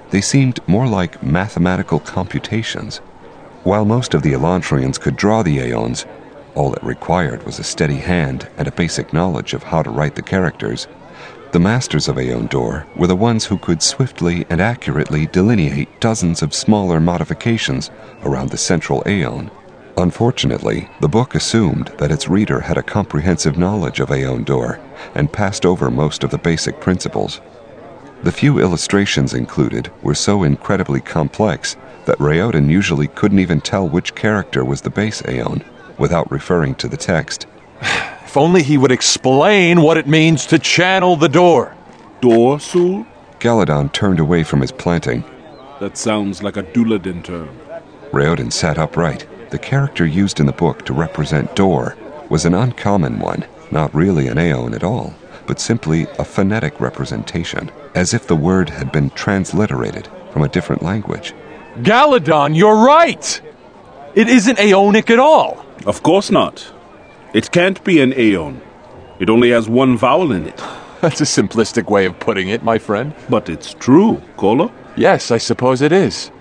They seemed more like mathematical computations. While most of the Elantrians could draw the Aeons, all it required was a steady hand and a basic knowledge of how to write the characters. The masters of Aeon Dor were the ones who could swiftly and accurately delineate dozens of smaller modifications around the central Aeon. Unfortunately, the book assumed that its reader had a comprehensive knowledge of Aeon Dor and passed over most of the basic principles. The few illustrations included were so incredibly complex that Raoden usually couldn't even tell which character was the base Aeon without referring to the text. If only he would explain what it means to channel the door. Door, Sul? Galadon turned away from his planting. That sounds like a Duladin term. Raoden sat upright. The character used in the book to represent Dor was an uncommon one, not really an Aeon at all, but simply a phonetic representation, as if the word had been transliterated from a different language. Galadon, you're right! It isn't Aeonic at all! Of course not. It can't be an Aeon. It only has one vowel in it. That's a simplistic way of putting it, my friend. But it's true, Kolo. Yes, I suppose it is.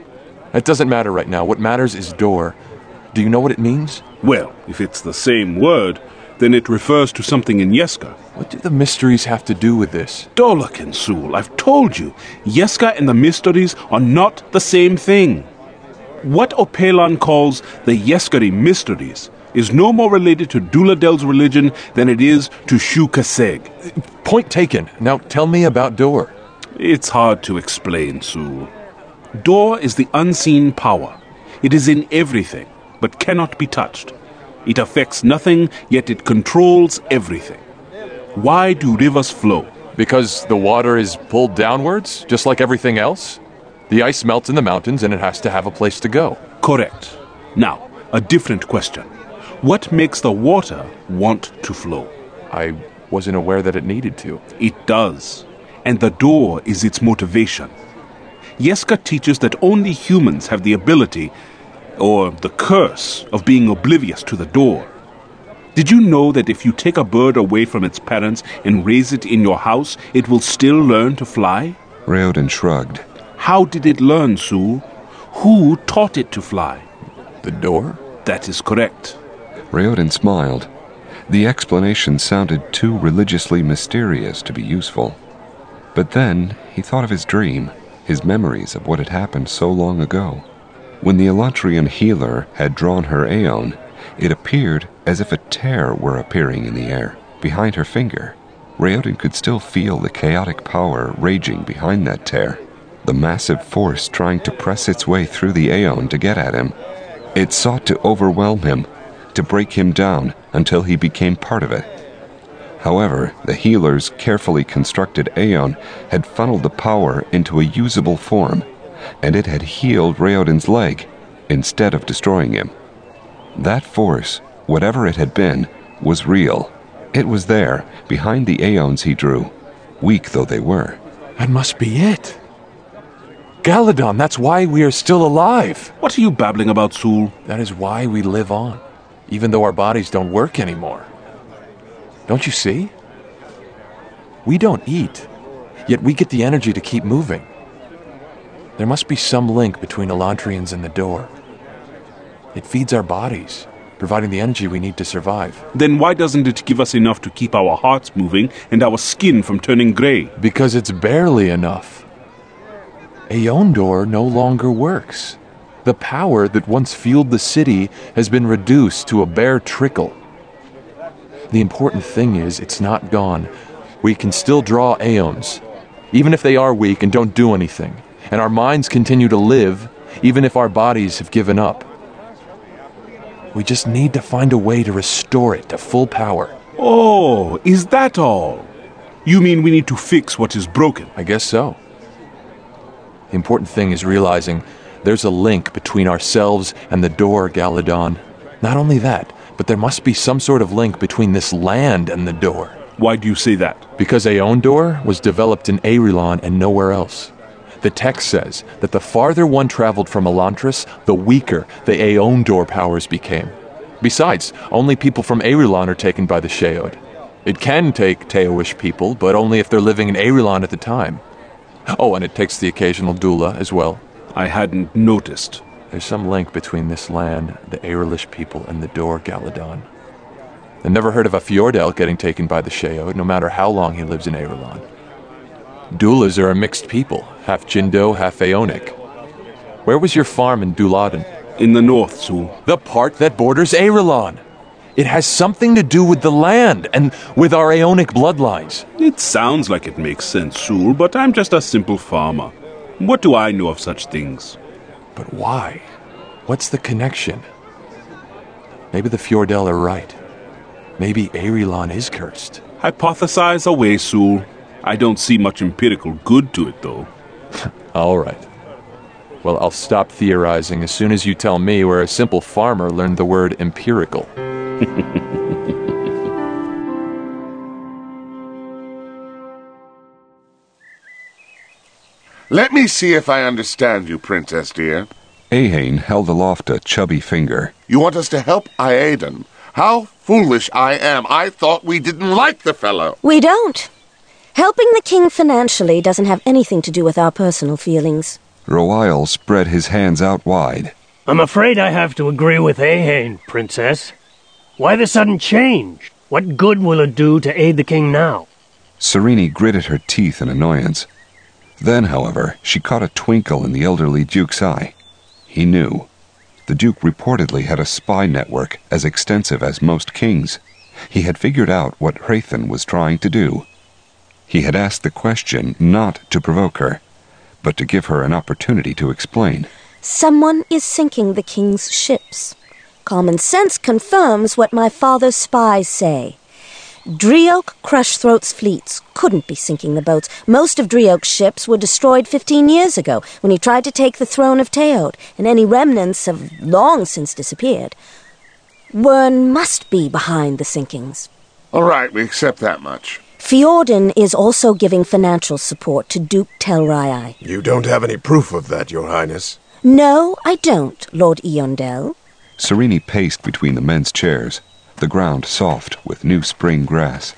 It doesn't matter right now. What matters is Dor. Do you know what it means? Well, if it's the same word, then it refers to something in Yeska. What do the mysteries have to do with this? Dolakin, Sul, I've told you. Yeska and the mysteries are not the same thing. What Opelan calls the Yeskari mysteries is no more related to Duladel's religion than it is to Shu Kaseg. Point taken. Now tell me about Dor. It's hard to explain, Sul. Dor is the unseen power. It is in everything, but cannot be touched. It affects nothing, yet it controls everything. Why do rivers flow? Because the water is pulled downwards, just like everything else? The ice melts in the mountains and it has to have a place to go. Correct. Now, a different question. What makes the water want to flow? I wasn't aware that it needed to. It does. And the door is its motivation. Yeska teaches that only humans have the ability, or the curse, of being oblivious to the door. Did you know that if you take a bird away from its parents and raise it in your house, it will still learn to fly? Raoden shrugged. How did it learn, Sul? Who taught it to fly? The door? That is correct. Raoden smiled. The explanation sounded too religiously mysterious to be useful. But then he thought of his dream, his memories of what had happened so long ago. When the Elantrian healer had drawn her Aeon, it appeared as if a tear were appearing in the air, behind her finger. Raoden could still feel the chaotic power raging behind that tear, the massive force trying to press its way through the Aeon to get at him. It sought to overwhelm him, to break him down until he became part of it. However, the healer's carefully constructed Aeon had funneled the power into a usable form, and it had healed Raoden's leg instead of destroying him. That force, whatever it had been, was real. It was there, behind the Aeons he drew, weak though they were. That must be it. Galadon, that's why we are still alive. What are you babbling about, Sul? That is why we live on, even though our bodies don't work anymore. Don't you see? We don't eat, yet we get the energy to keep moving. There must be some link between Elantrians and the door. It feeds our bodies, providing the energy we need to survive. Then why doesn't it give us enough to keep our hearts moving and our skin from turning gray? Because it's barely enough. Aeon Dor no longer works. The power that once fueled the city has been reduced to a bare trickle. The important thing is, it's not gone. We can still draw Aeons, even if they are weak and don't do anything. And our minds continue to live, even if our bodies have given up. We just need to find a way to restore it to full power. Oh, is that all? You mean we need to fix what is broken? I guess so. The important thing is realizing there's a link between ourselves and the door, Galadon. Not only that, but there must be some sort of link between this land and the door. Why do you say that? Because Aeon Dor was developed in Aerilon and nowhere else. The text says that the farther one traveled from Elantris, the weaker the Aeon Dor powers became. Besides, only people from Aerilon are taken by the Sheod. It can take Teoish people, but only if they're living in Aerilon at the time. Oh, and it takes the occasional doula as well. I hadn't noticed. There's some link between this land, the Aerilish people, and the Dor Galadon. I've never heard of a Fjordell getting taken by the Sheod, no matter how long he lives in Aerolon. Doulas are a mixed people, half Jindo, half Aeonic. Where was your farm in Duladen? In the north, Sul. The part that borders Aerolon. It has something to do with the land and with our Aeonic bloodlines. It sounds like it makes sense, Sul, but I'm just a simple farmer. What do I know of such things? But why? What's the connection? Maybe the Fjordell are right. Maybe Aerolon is cursed. Hypothesize away, Sul. I don't see much empirical good to it, though. All right. Well, I'll stop theorizing as soon as you tell me where a simple farmer learned the word empirical. Let me see if I understand you, Princess dear. Ahane held aloft a chubby finger. You want us to help Aedan? How foolish I am. I thought we didn't like the fellow. We don't. Helping the king financially doesn't have anything to do with our personal feelings. Roial spread his hands out wide. I'm afraid I have to agree with Ahane, Princess. Why the sudden change? What good will it do to aid the king now? Serene gritted her teeth in annoyance. Then, however, she caught a twinkle in the elderly Duke's eye. He knew. The Duke reportedly had a spy network as extensive as most kings. He had figured out what Hrathen was trying to do. He had asked the question not to provoke her, but to give her an opportunity to explain. Someone is sinking the king's ships. Common sense confirms what my father's spies say. Drioch Crushthroat's fleets couldn't be sinking the boats. Most of Drioch's ships were destroyed fifteen years ago when he tried to take the throne of Teod, and any remnants have long since disappeared. Wyrn must be behind the sinkings. All right, we accept that much. Fjorden is also giving financial support to Duke Telrii. You don't have any proof of that, Your Highness? No, I don't, Lord Eondel. Serene paced between the men's chairs, the ground soft with new spring grass.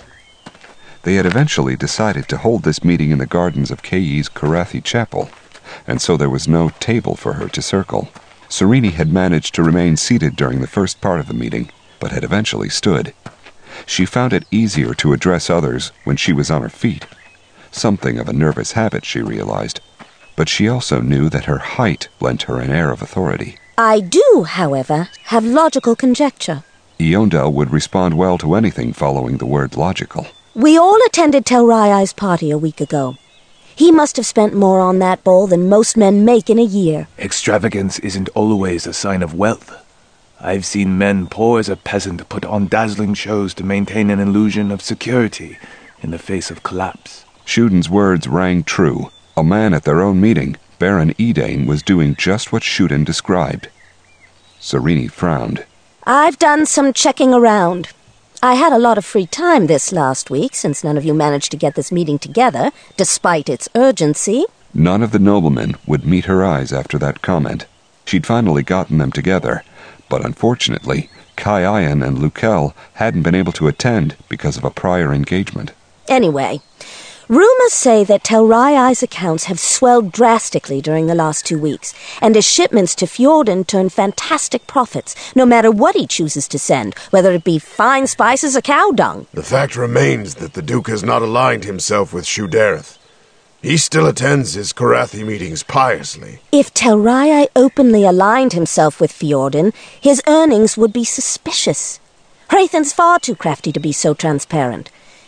They had eventually decided to hold this meeting in the gardens of Kay's Karathi Chapel, and so there was no table for her to circle. Serene had managed to remain seated during the first part of the meeting, but had eventually stood. She found it easier to address others when she was on her feet. Something of a nervous habit, she realized, but she also knew that her height lent her an air of authority. I do, however, have logical conjecture. Eondel would respond well to anything following the word logical. We all attended Telrii's party a week ago. He must have spent more on that ball than most men make in a year. Extravagance isn't always a sign of wealth. I've seen men poor as a peasant put on dazzling shows to maintain an illusion of security in the face of collapse. Shuden's words rang true. A man at their own meeting, Baron Edain, was doing just what Shuden described. Serene frowned. I've done some checking around. I had a lot of free time this last week, since none of you managed to get this meeting together, despite its urgency. None of the noblemen would meet her eyes after that comment. She'd finally gotten them together, but unfortunately, Kai-Ian and Lukel hadn't been able to attend because of a prior engagement. Anyway, rumors say that Telrii's accounts have swelled drastically during the last two weeks, and his shipments to Fjorden turn fantastic profits, no matter what he chooses to send, whether it be fine spices or cow dung. The fact remains that the Duke has not aligned himself with Shudereth. He still attends his Karathi meetings piously. If Telrii openly aligned himself with Fjorden, his earnings would be suspicious. Hrathen's far too crafty to be so transparent.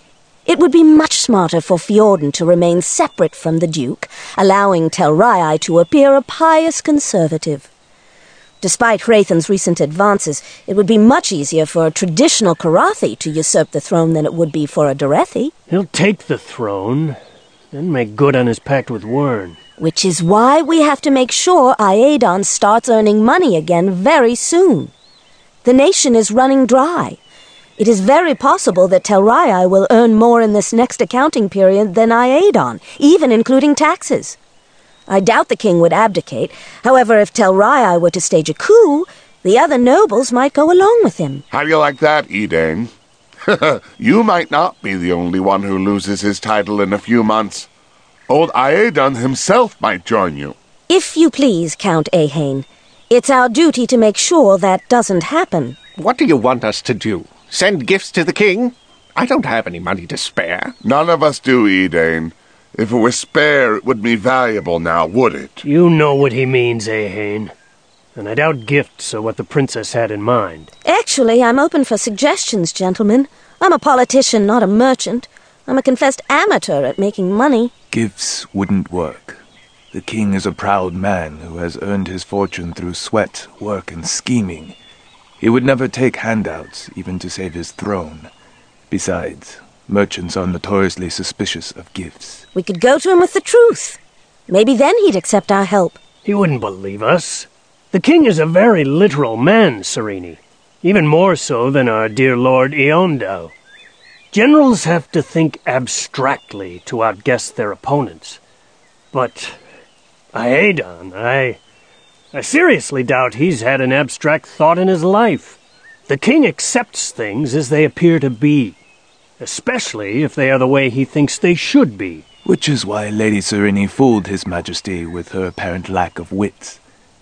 It would be much smarter for Fjorden to remain separate from the Duke, allowing Telrii to appear a pious conservative. Despite Hrathen's recent advances, it would be much easier for a traditional Karathi to usurp the throne than it would be for a Derethi. He'll take the throne, then make good on his pact with Wyrn. Which is why we have to make sure Aedan starts earning money again very soon. The nation is running dry. It is very possible that Telrii will earn more in this next accounting period than Aedan, even including taxes. I doubt the king would abdicate. However, if Telrii were to stage a coup, the other nobles might go along with him. How do you like that, Edain? You might not be the only one who loses his title in a few months. Old Aedan himself might join you. If you please, Count Ahane, it's our duty to make sure that doesn't happen. What do you want us to do? Send gifts to the king? I don't have any money to spare. None of us do, Edain. If it were spare, it would be valuable now, would it? You know what he means, Ahane. And I doubt gifts are what the princess had in mind. Actually, I'm open for suggestions, gentlemen. I'm a politician, not a merchant. I'm a confessed amateur at making money. Gifts wouldn't work. The king is a proud man who has earned his fortune through sweat, work, and scheming. He would never take handouts, even to save his throne. Besides, merchants are notoriously suspicious of gifts. We could go to him with the truth. Maybe then he'd accept our help. He wouldn't believe us. The king is a very literal man, Sereni. Even more so than our dear Lord Eondel. Generals have to think abstractly to outguess their opponents. But Aedan, I... I seriously doubt he's had an abstract thought in his life. The king accepts things as they appear to be, especially if they are the way he thinks they should be. Which is why Lady Sereni fooled His Majesty with her apparent lack of wits.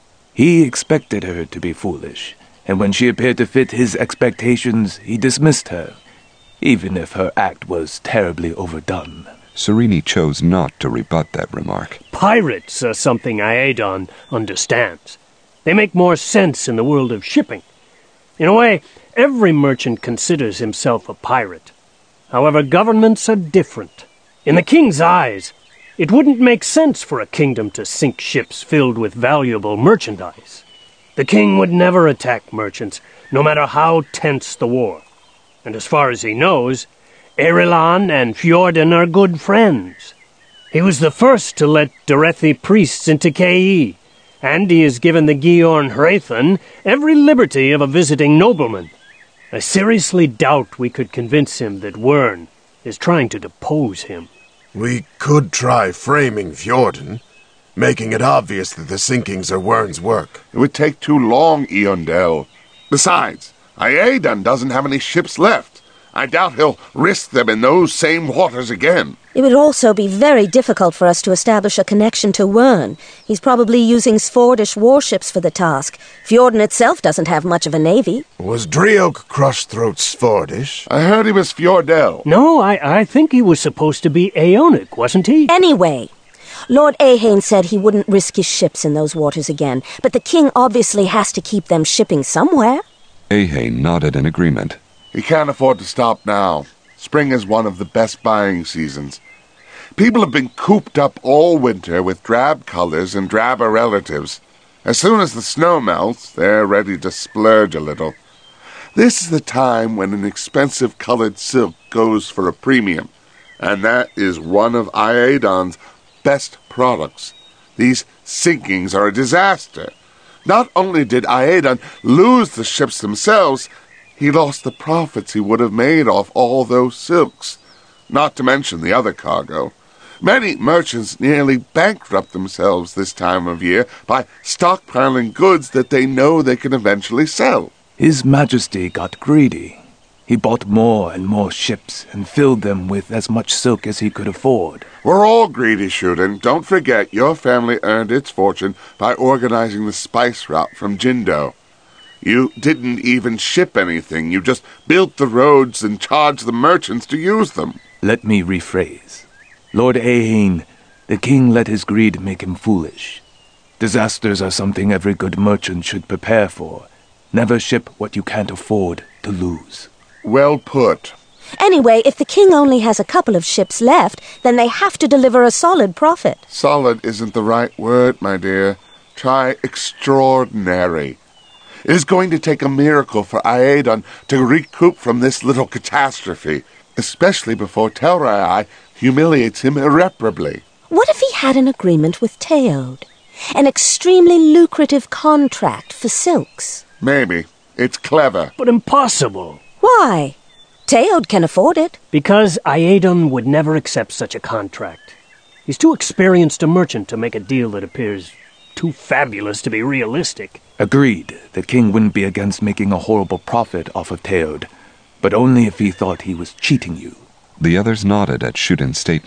He expected her to be foolish, and when she appeared to fit his expectations, he dismissed her, even if her act was terribly overdone. Sereni chose not to rebut that remark. Pirates are something Aedan understands. They make more sense in the world of shipping. In a way, every merchant considers himself a pirate. However, governments are different. In the king's eyes, it wouldn't make sense for a kingdom to sink ships filled with valuable merchandise. The king would never attack merchants, no matter how tense the war. And as far as he knows, Erilan and Fjorden are good friends. He was the first to let Derethi priests into Kei, and he has given the Giorn Hrathen every liberty of a visiting nobleman. I seriously doubt we could convince him that Wyrn is trying to depose him. We could try framing Fjorden, making it obvious that the sinkings are Wyrn's work. It would take too long, Eondel. Besides, Aedan doesn't have any ships left. I doubt he'll risk them in those same waters again. It would also be very difficult for us to establish a connection to Wyrn. He's probably using Svordish warships for the task. Fjorden itself doesn't have much of a navy. Was Drioke Crushthroat Svordish? I heard he was Fjordell. No, I, I think he was supposed to be Aeonic, wasn't he? Anyway, Lord Ahane said he wouldn't risk his ships in those waters again, but the king obviously has to keep them shipping somewhere. Ahane nodded in agreement. He can't afford to stop now. Spring is one of the best buying seasons. People have been cooped up all winter with drab colors and drabber relatives. As soon as the snow melts, they're ready to splurge a little. This is the time when an expensive colored silk goes for a premium, and that is one of Aedan's best products. These sinkings are a disaster. Not only did Aedan lose the ships themselves, he lost the profits he would have made off all those silks, not to mention the other cargo. Many merchants nearly bankrupt themselves this time of year by stockpiling goods that they know they can eventually sell. His Majesty got greedy. He bought more and more ships and filled them with as much silk as he could afford. We're all greedy, Shuden. Don't forget your family earned its fortune by organizing the spice route from Jindo. You didn't even ship anything. You just built the roads and charged the merchants to use them. Let me rephrase. Lord Ahane, the king let his greed make him foolish. Disasters are something every good merchant should prepare for. Never ship what you can't afford to lose. Well put. Anyway, if the king only has a couple of ships left, then they have to deliver a solid profit. Solid isn't the right word, my dear. Try extraordinary. It is going to take a miracle for Aedan to recoup from this little catastrophe, especially before Telrai humiliates him irreparably. What if he had an agreement with Teod? An extremely lucrative contract for silks? Maybe. It's clever. But impossible. Why? Teod can afford it. Because Aedan would never accept such a contract. He's too experienced a merchant to make a deal that appears too fabulous to be realistic. Agreed. The king wouldn't be against making a horrible profit off of Teod, but only if he thought he was cheating you. The others nodded at Shuden's statement.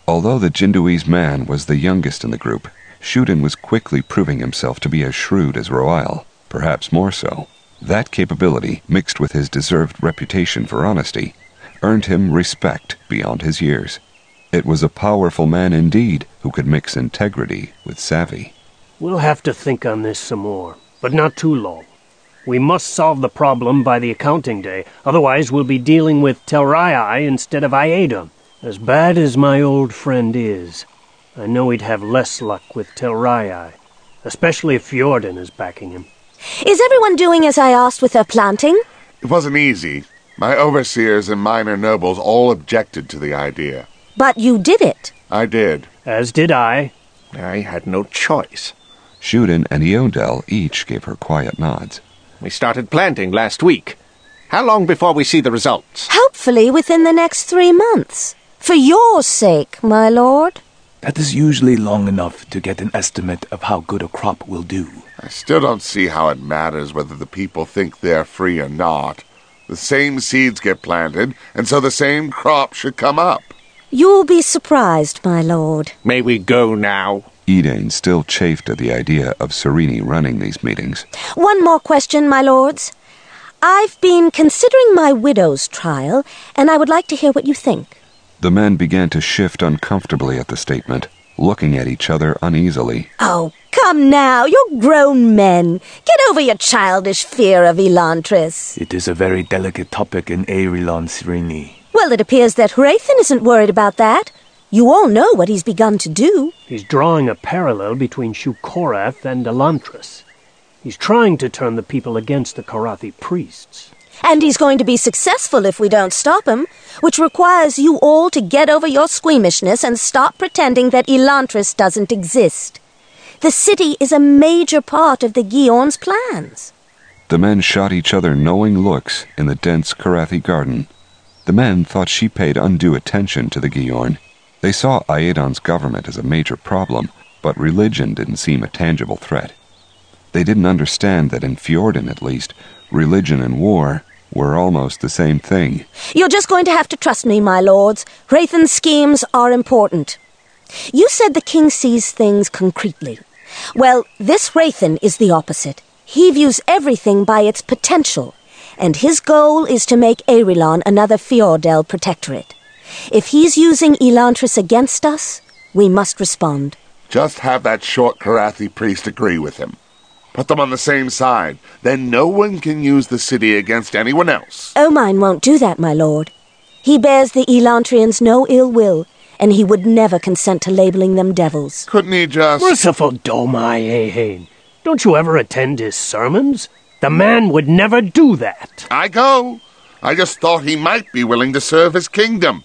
Although the Jinduese man was the youngest in the group, Shuden was quickly proving himself to be as shrewd as Royal, perhaps more so. That capability, mixed with his deserved reputation for honesty, earned him respect beyond his years. It was a powerful man indeed who could mix integrity with savvy. We'll have to think on this some more, but not too long. We must solve the problem by the accounting day, otherwise we'll be dealing with Telrii instead of Iadon. As bad as my old friend is, I know he'd have less luck with Telrii, especially if Fjorden is backing him. Is everyone doing as I asked with their planting? It wasn't easy. My overseers and minor nobles all objected to the idea. But you did it. I did. As did I. I had no choice. Shuden and Eondel each gave her quiet nods. We started planting last week. How long before we see the results? Hopefully within the next three months. For your sake, my lord. That is usually long enough to get an estimate of how good a crop will do. I still don't see how it matters whether the people think they're free or not. The same seeds get planted, and so the same crop should come up. You'll be surprised, my lord. May we go now? Edain still chafed at the idea of Serene running these meetings. One more question, my lords. I've been considering my widow's trial, and I would like to hear what you think. The men began to shift uncomfortably at the statement, looking at each other uneasily. Oh, come now, you're grown men. Get over your childish fear of Elantris. It is a very delicate topic in Aerilon, Serene. Well, it appears that Hrathen isn't worried about that. You all know what he's begun to do. He's drawing a parallel between Shu-Korath and Elantris. He's trying to turn the people against the Korathi priests. And he's going to be successful if we don't stop him, which requires you all to get over your squeamishness and stop pretending that Elantris doesn't exist. The city is a major part of the Giorn's plans. The men shot each other knowing looks in the dense Korathi garden. The men thought she paid undue attention to the Giorn. They saw Iadon's government as a major problem, but religion didn't seem a tangible threat. They didn't understand that in Fjorden, at least, religion and war were almost the same thing. You're just going to have to trust me, my lords. Hrathen's schemes are important. You said the king sees things concretely. Well, this Hrathen is the opposite. He views everything by its potential, and his goal is to make Aerilon another Fjordell protectorate. If he's using Elantris against us, we must respond. Just have that short Korathi priest agree with him. Put them on the same side. Then no one can use the city against anyone else. Omine won't do that, my lord. He bears the Elantrians no ill will, and he would never consent to labeling them devils. Couldn't he just... Merciful Domai Ehain, don't you ever attend his sermons? The man would never do that. I go. I just thought he might be willing to serve his kingdom.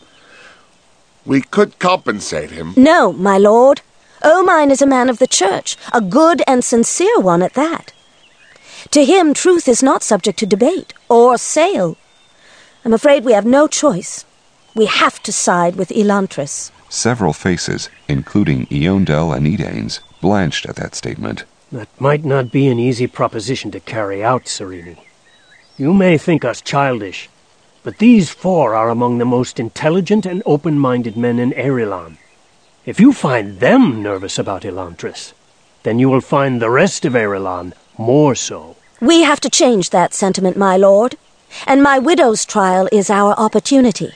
We could compensate him. No, my lord. Omine is a man of the church, a good and sincere one at that. To him, truth is not subject to debate or sale. I'm afraid we have no choice. We have to side with Elantris. Several faces, including Eondel and Edain's, blanched at that statement. That might not be an easy proposition to carry out, Serene. You may think us childish, but these four are among the most intelligent and open-minded men in Aerilon. If you find them nervous about Elantris, then you will find the rest of Aerilon more so. We have to change that sentiment, my lord, and my widow's trial is our opportunity.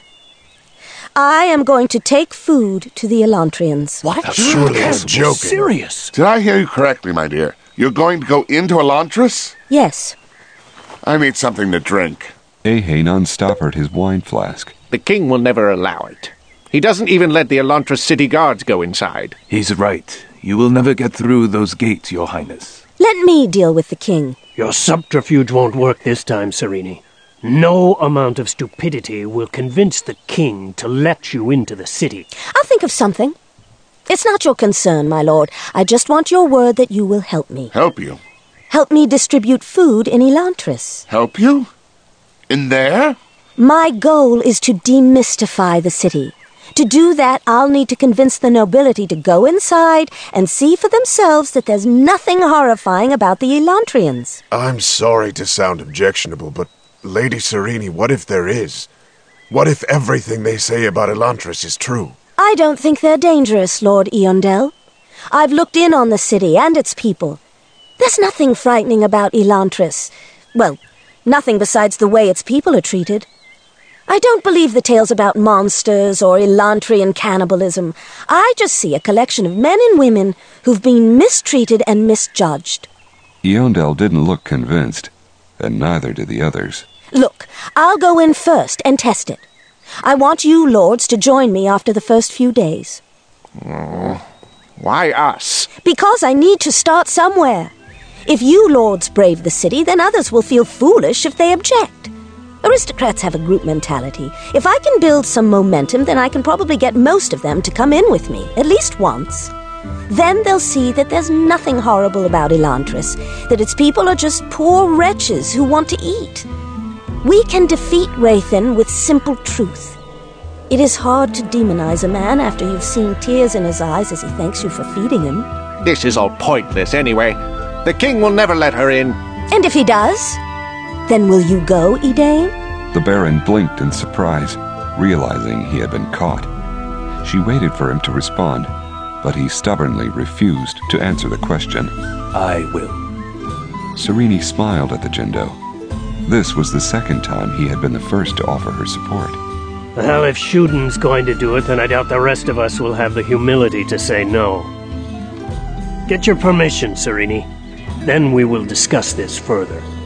I am going to take food to the Elantrians. What? Surely you're joking. Serious? Did I hear you correctly, my dear? You're going to go into Elantris? Yes. I need something to drink. Ehain unstoppered his wine flask. The king will never allow it. He doesn't even let the Elantris city guards go inside. He's right. You will never get through those gates, your highness. Let me deal with the king. Your subterfuge won't work this time, Serene. No amount of stupidity will convince the king to let you into the city. I'll think of something. It's not your concern, my lord. I just want your word that you will help me. Help you? Help me distribute food in Elantris. Help you? In there? My goal is to demystify the city. To do that, I'll need to convince the nobility to go inside and see for themselves that there's nothing horrifying about the Elantrians. I'm sorry to sound objectionable, but Lady Serene, what if there is? What if everything they say about Elantris is true? I don't think they're dangerous, Lord Eondel. I've looked in on the city and its people. There's nothing frightening about Elantris. Well, nothing besides the way its people are treated. I don't believe the tales about monsters or Elantrian cannibalism. I just see a collection of men and women who've been mistreated and misjudged. Eondel didn't look convinced, and neither did the others. Look, I'll go in first and test it. I want you lords to join me after the first few days. Oh, why us? Because I need to start somewhere. If you lords brave the city, then others will feel foolish if they object. Aristocrats have a group mentality. If I can build some momentum, then I can probably get most of them to come in with me, at least once. Then they'll see that there's nothing horrible about Elantris, that its people are just poor wretches who want to eat. We can defeat Rathan with simple truth. It is hard to demonize a man after you've seen tears in his eyes as he thanks you for feeding him. This is all pointless anyway. The king will never let her in. And if he does, then will you go, Edain? The Baron blinked in surprise, realizing he had been caught. She waited for him to respond, but he stubbornly refused to answer the question. I will. Serene smiled at the Jindo. This was the second time he had been the first to offer her support. Well, if Shuden's going to do it, then I doubt the rest of us will have the humility to say no. Get your permission, Serene. Then we will discuss this further.